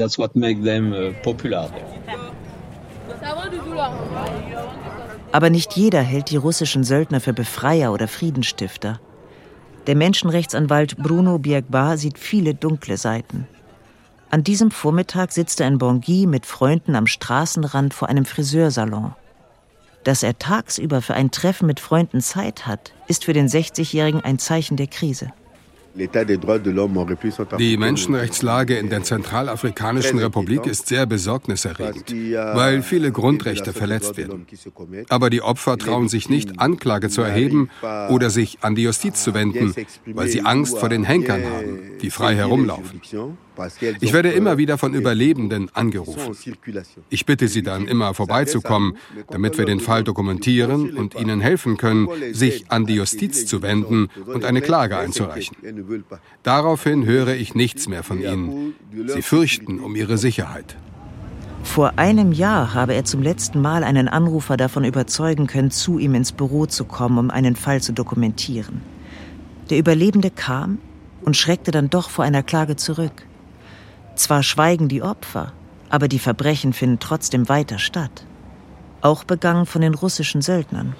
Aber nicht jeder hält die russischen Söldner für Befreier oder Friedensstifter. Der Menschenrechtsanwalt Bruno Biegba sieht viele dunkle Seiten. An diesem Vormittag sitzt er in Bangui mit Freunden am Straßenrand vor einem Friseursalon. Dass er tagsüber für ein Treffen mit Freunden Zeit hat, ist für den 60-Jährigen ein Zeichen der Krise. Die Menschenrechtslage in der Zentralafrikanischen Republik ist sehr besorgniserregend, weil viele Grundrechte verletzt werden. Aber die Opfer trauen sich nicht, Anklage zu erheben oder sich an die Justiz zu wenden, weil sie Angst vor den Henkern haben, die frei herumlaufen. Ich werde immer wieder von Überlebenden angerufen. Ich bitte sie dann immer vorbeizukommen, damit wir den Fall dokumentieren und ihnen helfen können, sich an die Justiz zu wenden und eine Klage einzureichen. Daraufhin höre ich nichts mehr von ihnen. Sie fürchten um ihre Sicherheit. Vor einem Jahr habe er zum letzten Mal einen Anrufer davon überzeugen können, zu ihm ins Büro zu kommen, um einen Fall zu dokumentieren. Der Überlebende kam und schreckte dann doch vor einer Klage zurück. Zwar schweigen die Opfer, aber die Verbrechen finden trotzdem weiter statt. Auch begangen von den russischen Söldnern.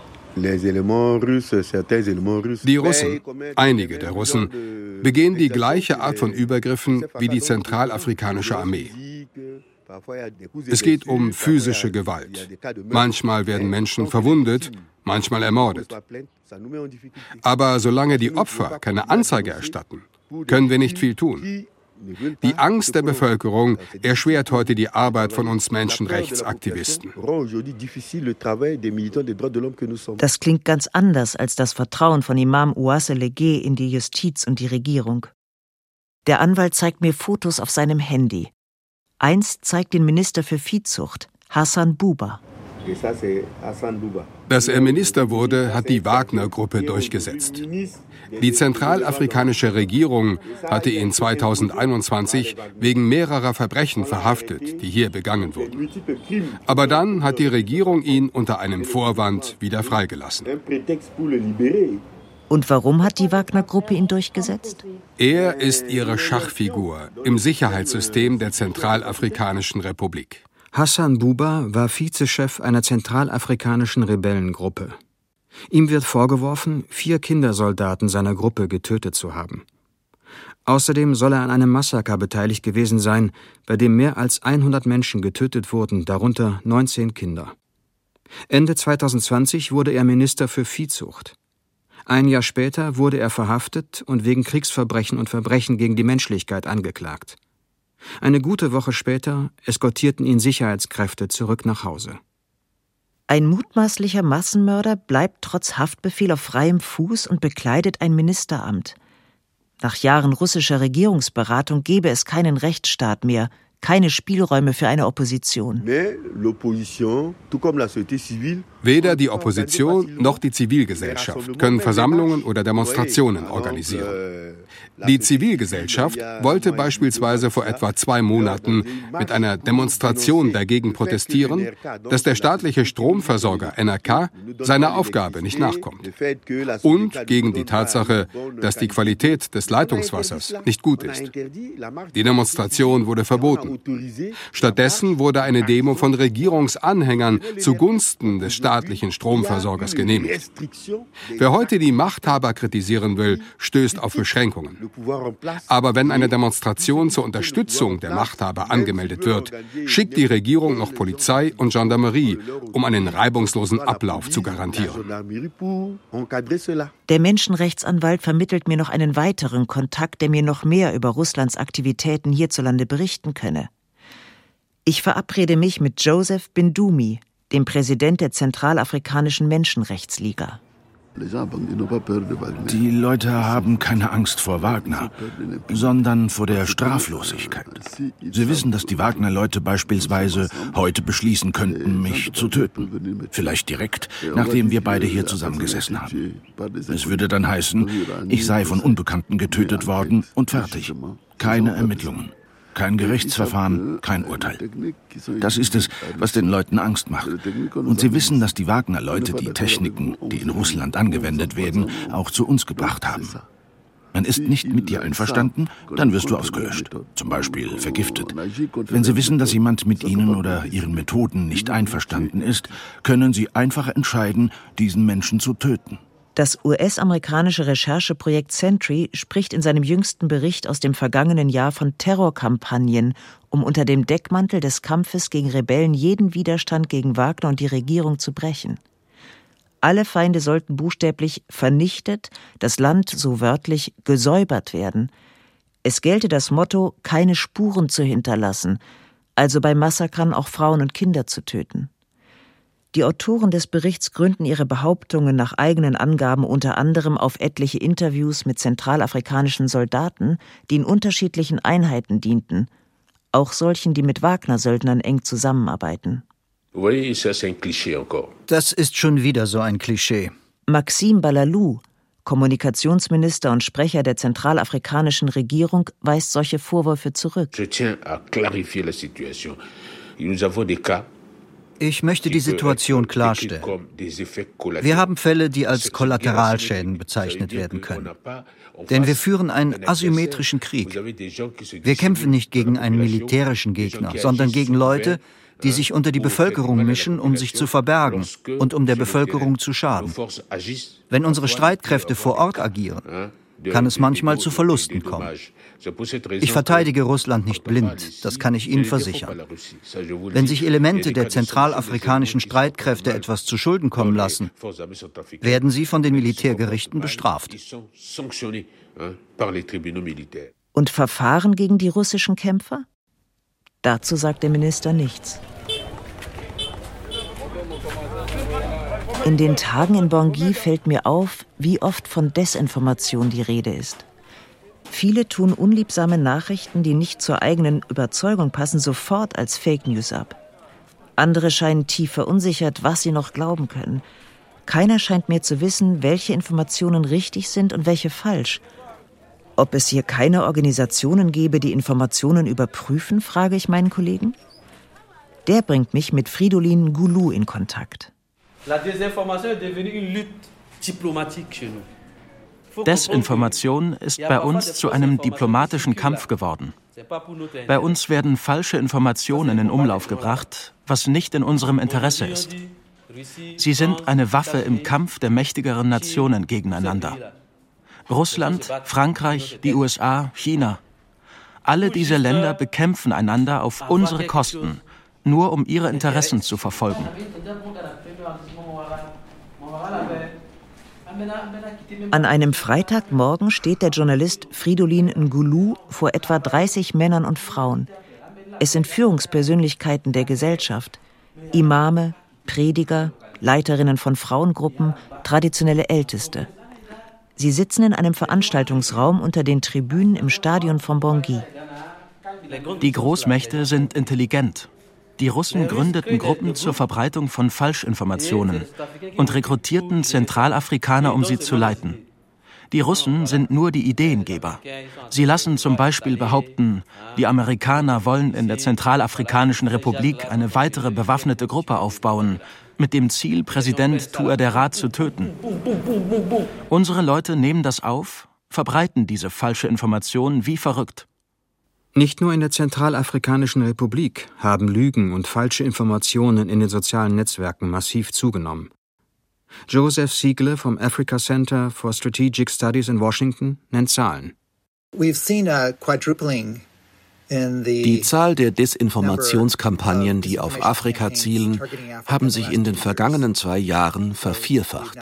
Die Russen, einige der Russen, begehen die gleiche Art von Übergriffen wie die zentralafrikanische Armee. Es geht um physische Gewalt. Manchmal werden Menschen verwundet, manchmal ermordet. Aber solange die Opfer keine Anzeige erstatten, können wir nicht viel tun. Die Angst der Bevölkerung erschwert heute die Arbeit von uns Menschenrechtsaktivisten. Das klingt ganz anders als das Vertrauen von Imam Ouasse Legué in die Justiz und die Regierung. Der Anwalt zeigt mir Fotos auf seinem Handy. Eins zeigt den Minister für Viehzucht, Hassan Buba. Dass er Minister wurde, hat die Wagner-Gruppe durchgesetzt. Die zentralafrikanische Regierung hatte ihn 2021 wegen mehrerer Verbrechen verhaftet, die hier begangen wurden. Aber dann hat die Regierung ihn unter einem Vorwand wieder freigelassen. Und warum hat die Wagner-Gruppe ihn durchgesetzt? Er ist ihre Schachfigur im Sicherheitssystem der Zentralafrikanischen Republik. Hassan Buba war Vizechef einer zentralafrikanischen Rebellengruppe. Ihm wird vorgeworfen, 4 Kindersoldaten seiner Gruppe getötet zu haben. Außerdem soll er an einem Massaker beteiligt gewesen sein, bei dem mehr als 100 Menschen getötet wurden, darunter 19 Kinder. Ende 2020 wurde er Minister für Viehzucht. Ein Jahr später wurde er verhaftet und wegen Kriegsverbrechen und Verbrechen gegen die Menschlichkeit angeklagt. Eine gute Woche später eskortierten ihn Sicherheitskräfte zurück nach Hause. Ein mutmaßlicher Massenmörder bleibt trotz Haftbefehl auf freiem Fuß und bekleidet ein Ministeramt. Nach Jahren russischer Regierungsberatung gäbe es keinen Rechtsstaat mehr, keine Spielräume für eine Opposition. Weder die Opposition noch die Zivilgesellschaft können Versammlungen oder Demonstrationen organisieren. Die Zivilgesellschaft wollte beispielsweise vor etwa 2 Monaten mit einer Demonstration dagegen protestieren, dass der staatliche Stromversorger NRK seiner Aufgabe nicht nachkommt. Und gegen die Tatsache, dass die Qualität des Leitungswassers nicht gut ist. Die Demonstration wurde verboten. Stattdessen wurde eine Demo von Regierungsanhängern zugunsten des staatlichen Stromversorgers genehmigt. Wer heute die Machthaber kritisieren will, stößt auf Beschränkungen. Aber wenn eine Demonstration zur Unterstützung der Machthaber angemeldet wird, schickt die Regierung noch Polizei und Gendarmerie, um einen reibungslosen Ablauf zu garantieren. Der Menschenrechtsanwalt vermittelt mir noch einen weiteren Kontakt, der mir noch mehr über Russlands Aktivitäten hierzulande berichten könne. Ich verabrede mich mit Joseph Bindumi, dem Präsident der Zentralafrikanischen Menschenrechtsliga. Die Leute haben keine Angst vor Wagner, sondern vor der Straflosigkeit. Sie wissen, dass die Wagner-Leute beispielsweise heute beschließen könnten, mich zu töten. Vielleicht direkt, nachdem wir beide hier zusammengesessen haben. Es würde dann heißen, ich sei von Unbekannten getötet worden und fertig. Keine Ermittlungen. Kein Gerichtsverfahren, kein Urteil. Das ist es, was den Leuten Angst macht. Und sie wissen, dass die Wagner-Leute die Techniken, die in Russland angewendet werden, auch zu uns gebracht haben. Man ist nicht mit dir einverstanden, dann wirst du ausgelöscht, zum Beispiel vergiftet. Wenn sie wissen, dass jemand mit ihnen oder ihren Methoden nicht einverstanden ist, können sie einfach entscheiden, diesen Menschen zu töten. Das US-amerikanische Rechercheprojekt Sentry spricht in seinem jüngsten Bericht aus dem vergangenen Jahr von Terrorkampagnen, um unter dem Deckmantel des Kampfes gegen Rebellen jeden Widerstand gegen Wagner und die Regierung zu brechen. Alle Feinde sollten buchstäblich vernichtet, das Land, so wörtlich, gesäubert werden. Es gelte das Motto, keine Spuren zu hinterlassen, also bei Massakern auch Frauen und Kinder zu töten. Die Autoren des Berichts gründen ihre Behauptungen nach eigenen Angaben unter anderem auf etliche Interviews mit zentralafrikanischen Soldaten, die in unterschiedlichen Einheiten dienten, auch solchen, die mit Wagner-Söldnern eng zusammenarbeiten. Das ist schon wieder so ein Klischee. Maxime Balalou, Kommunikationsminister und Sprecher der zentralafrikanischen Regierung, weist solche Vorwürfe zurück. Ich möchte die Situation klarstellen. Wir haben Fälle, die als Kollateralschäden bezeichnet werden können. Denn wir führen einen asymmetrischen Krieg. Wir kämpfen nicht gegen einen militärischen Gegner, sondern gegen Leute, die sich unter die Bevölkerung mischen, um sich zu verbergen und um der Bevölkerung zu schaden. Wenn unsere Streitkräfte vor Ort agieren, kann es manchmal zu Verlusten kommen. Ich verteidige Russland nicht blind, das kann ich Ihnen versichern. Wenn sich Elemente der zentralafrikanischen Streitkräfte etwas zu Schulden kommen lassen, werden sie von den Militärgerichten bestraft. Und Verfahren gegen die russischen Kämpfer? Dazu sagt der Minister nichts. In den Tagen in Bangui fällt mir auf, wie oft von Desinformation die Rede ist. Viele tun unliebsame Nachrichten, die nicht zur eigenen Überzeugung passen, sofort als Fake News ab. Andere scheinen tief verunsichert, was sie noch glauben können. Keiner scheint mir zu wissen, welche Informationen richtig sind und welche falsch. Ob es hier keine Organisationen gäbe, die Informationen überprüfen, frage ich meinen Kollegen. Der bringt mich mit Fridolin Goulou in Kontakt. Desinformation ist bei uns zu einem diplomatischen Kampf geworden. Bei uns werden falsche Informationen in Umlauf gebracht, was nicht in unserem Interesse ist. Sie sind eine Waffe im Kampf der mächtigeren Nationen gegeneinander. Russland, Frankreich, die USA, China. Alle diese Länder bekämpfen einander auf unsere Kosten, nur um ihre Interessen zu verfolgen. An einem Freitagmorgen steht der Journalist Fridolin Ngoulou vor etwa 30 Männern und Frauen. Es sind Führungspersönlichkeiten der Gesellschaft, Imame, Prediger, Leiterinnen von Frauengruppen, traditionelle Älteste. Sie sitzen in einem Veranstaltungsraum unter den Tribünen im Stadion von Bangui. Die Großmächte sind intelligent. Die Russen gründeten Gruppen zur Verbreitung von Falschinformationen und rekrutierten Zentralafrikaner, um sie zu leiten. Die Russen sind nur die Ideengeber. Sie lassen zum Beispiel behaupten, die Amerikaner wollen in der Zentralafrikanischen Republik eine weitere bewaffnete Gruppe aufbauen, mit dem Ziel, Präsident Touadéra zu töten. Unsere Leute nehmen das auf, verbreiten diese falsche Information wie verrückt. Nicht nur in der Zentralafrikanischen Republik haben Lügen und falsche Informationen in den sozialen Netzwerken massiv zugenommen. Joseph Siegle vom Africa Center for Strategic Studies in Washington nennt Zahlen. Die Zahl der Desinformationskampagnen, die auf Afrika zielen, haben sich in den vergangenen 2 Jahren vervierfacht.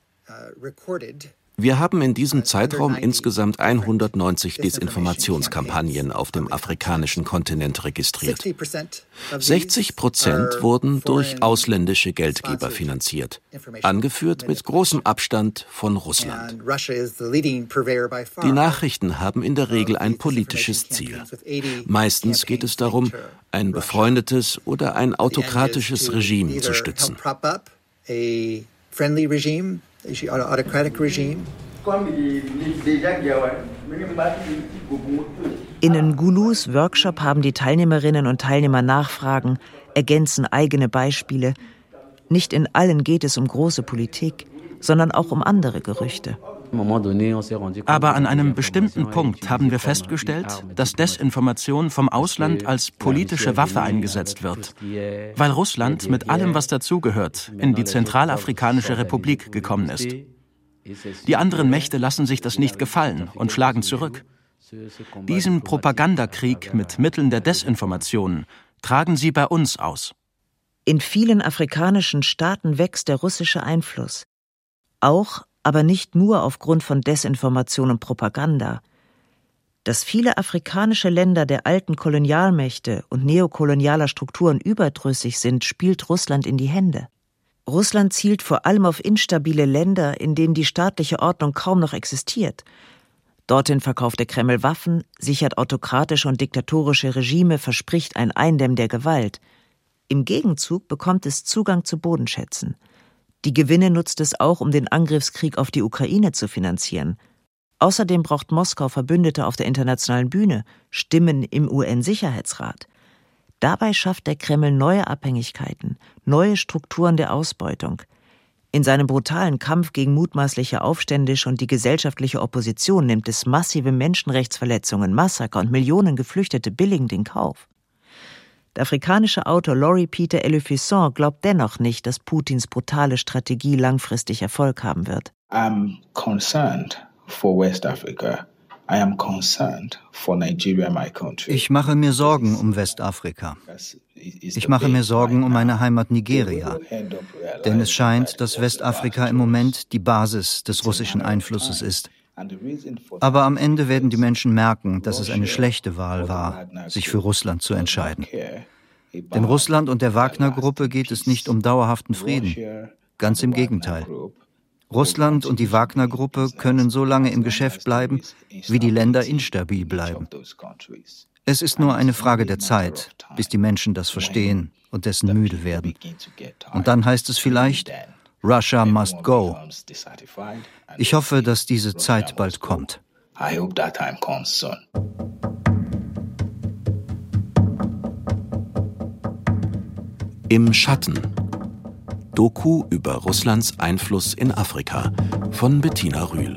Wir haben in diesem Zeitraum insgesamt 190 Desinformationskampagnen auf dem afrikanischen Kontinent registriert. 60% wurden durch ausländische Geldgeber finanziert, angeführt mit großem Abstand von Russland. Die Nachrichten haben in der Regel ein politisches Ziel. Meistens geht es darum, ein befreundetes oder ein autokratisches Regime zu stützen. In Ngulus Workshop haben die Teilnehmerinnen und Teilnehmer Nachfragen, ergänzen eigene Beispiele. Nicht in allen geht es um große Politik, sondern auch um andere Gerüchte. Aber an einem bestimmten Punkt haben wir festgestellt, dass Desinformation vom Ausland als politische Waffe eingesetzt wird, weil Russland mit allem, was dazugehört, in die Zentralafrikanische Republik gekommen ist. Die anderen Mächte lassen sich das nicht gefallen und schlagen zurück. Diesen Propagandakrieg mit Mitteln der Desinformation tragen sie bei uns aus. In vielen afrikanischen Staaten wächst der russische Einfluss. Auch, aber nicht nur aufgrund von Desinformation und Propaganda. Dass viele afrikanische Länder der alten Kolonialmächte und neokolonialer Strukturen überdrüssig sind, spielt Russland in die Hände. Russland zielt vor allem auf instabile Länder, in denen die staatliche Ordnung kaum noch existiert. Dorthin verkauft der Kreml Waffen, sichert autokratische und diktatorische Regime, verspricht ein Eindämmen der Gewalt. Im Gegenzug bekommt es Zugang zu Bodenschätzen. Die Gewinne nutzt es auch, um den Angriffskrieg auf die Ukraine zu finanzieren. Außerdem braucht Moskau Verbündete auf der internationalen Bühne, Stimmen im UN-Sicherheitsrat. Dabei schafft der Kreml neue Abhängigkeiten, neue Strukturen der Ausbeutung. In seinem brutalen Kampf gegen mutmaßliche Aufständische und die gesellschaftliche Opposition nimmt es massive Menschenrechtsverletzungen, Massaker und Millionen Geflüchtete billigend in Kauf. Der afrikanische Autor Laurie Peter Elefisson glaubt dennoch nicht, dass Putins brutale Strategie langfristig Erfolg haben wird. I'm concerned for West Africa. I am concerned for Nigeria, my country. Ich mache mir Sorgen um Westafrika. Ich mache mir Sorgen um meine Heimat Nigeria. Denn es scheint, dass Westafrika im Moment die Basis des russischen Einflusses ist. Aber am Ende werden die Menschen merken, dass es eine schlechte Wahl war, sich für Russland zu entscheiden. Denn Russland und der Wagner-Gruppe geht es nicht um dauerhaften Frieden. Ganz im Gegenteil. Russland und die Wagner-Gruppe können so lange im Geschäft bleiben, wie die Länder instabil bleiben. Es ist nur eine Frage der Zeit, bis die Menschen das verstehen und dessen müde werden. Und dann heißt es vielleicht, Russia must go. Ich hoffe, dass diese Zeit bald kommt. I hope that time comes soon. Im Schatten. Doku über Russlands Einfluss in Afrika von Bettina Rühl.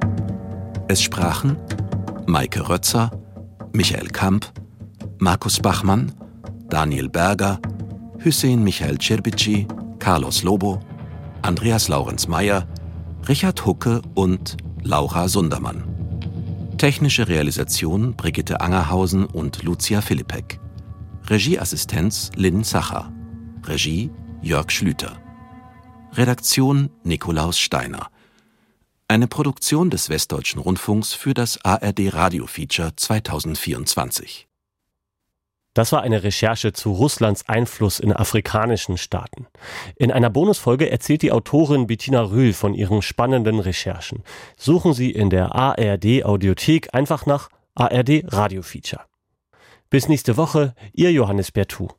Es sprachen Maike Rötzer, Michael Kamp, Markus Bachmann, Daniel Berger, Hüseyin Michael Cirbici, Carlos Lobo, Andreas Laurenz Meyer, Richard Hucke und Laura Sundermann. Technische Realisation Brigitte Angerhausen und Lucia Philippek. Regieassistenz Lynn Sacher. Regie Jörg Schlüter. Redaktion Nikolaus Steiner. Eine Produktion des Westdeutschen Rundfunks für das ARD Radio Feature 2024. Das war eine Recherche zu Russlands Einfluss in afrikanischen Staaten. In einer Bonusfolge erzählt die Autorin Bettina Rühl von ihren spannenden Recherchen. Suchen Sie in der ARD Audiothek einfach nach ARD Radio Feature. Bis nächste Woche, Ihr Johannes Bertou.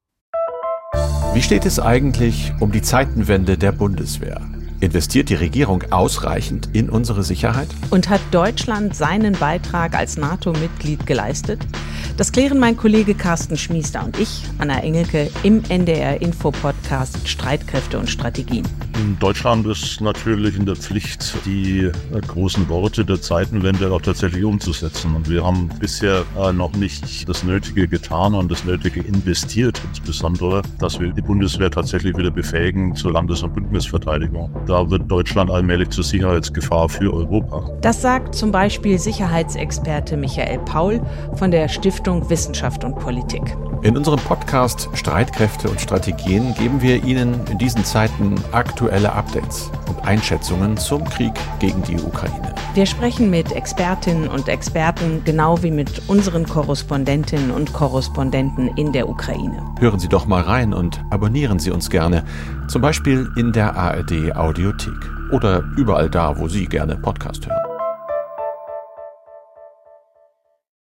Wie steht es eigentlich um die Zeitenwende der Bundeswehr? Investiert die Regierung ausreichend in unsere Sicherheit? Und hat Deutschland seinen Beitrag als NATO-Mitglied geleistet? Das klären mein Kollege Carsten Schmiester und ich, Anna Engelke, im NDR-Info-Podcast Streitkräfte und Strategien. Deutschland ist natürlich in der Pflicht, die großen Worte der Zeitenwende auch tatsächlich umzusetzen. Und wir haben bisher noch nicht das Nötige getan und das Nötige investiert, insbesondere, dass wir die Bundeswehr tatsächlich wieder befähigen zur Landes- und Bündnisverteidigung. Da wird Deutschland allmählich zur Sicherheitsgefahr für Europa. Das sagt zum Beispiel Sicherheitsexperte Michael Paul von der Stiftung Wissenschaft und Politik. In unserem Podcast Streitkräfte und Strategien geben wir Ihnen in diesen Zeiten aktuelle Updates und Einschätzungen zum Krieg gegen die Ukraine. Wir sprechen mit Expertinnen und Experten, genau wie mit unseren Korrespondentinnen und Korrespondenten in der Ukraine. Hören Sie doch mal rein und abonnieren Sie uns gerne, zum Beispiel in der ARD Audiothek oder überall da, wo Sie gerne Podcast hören.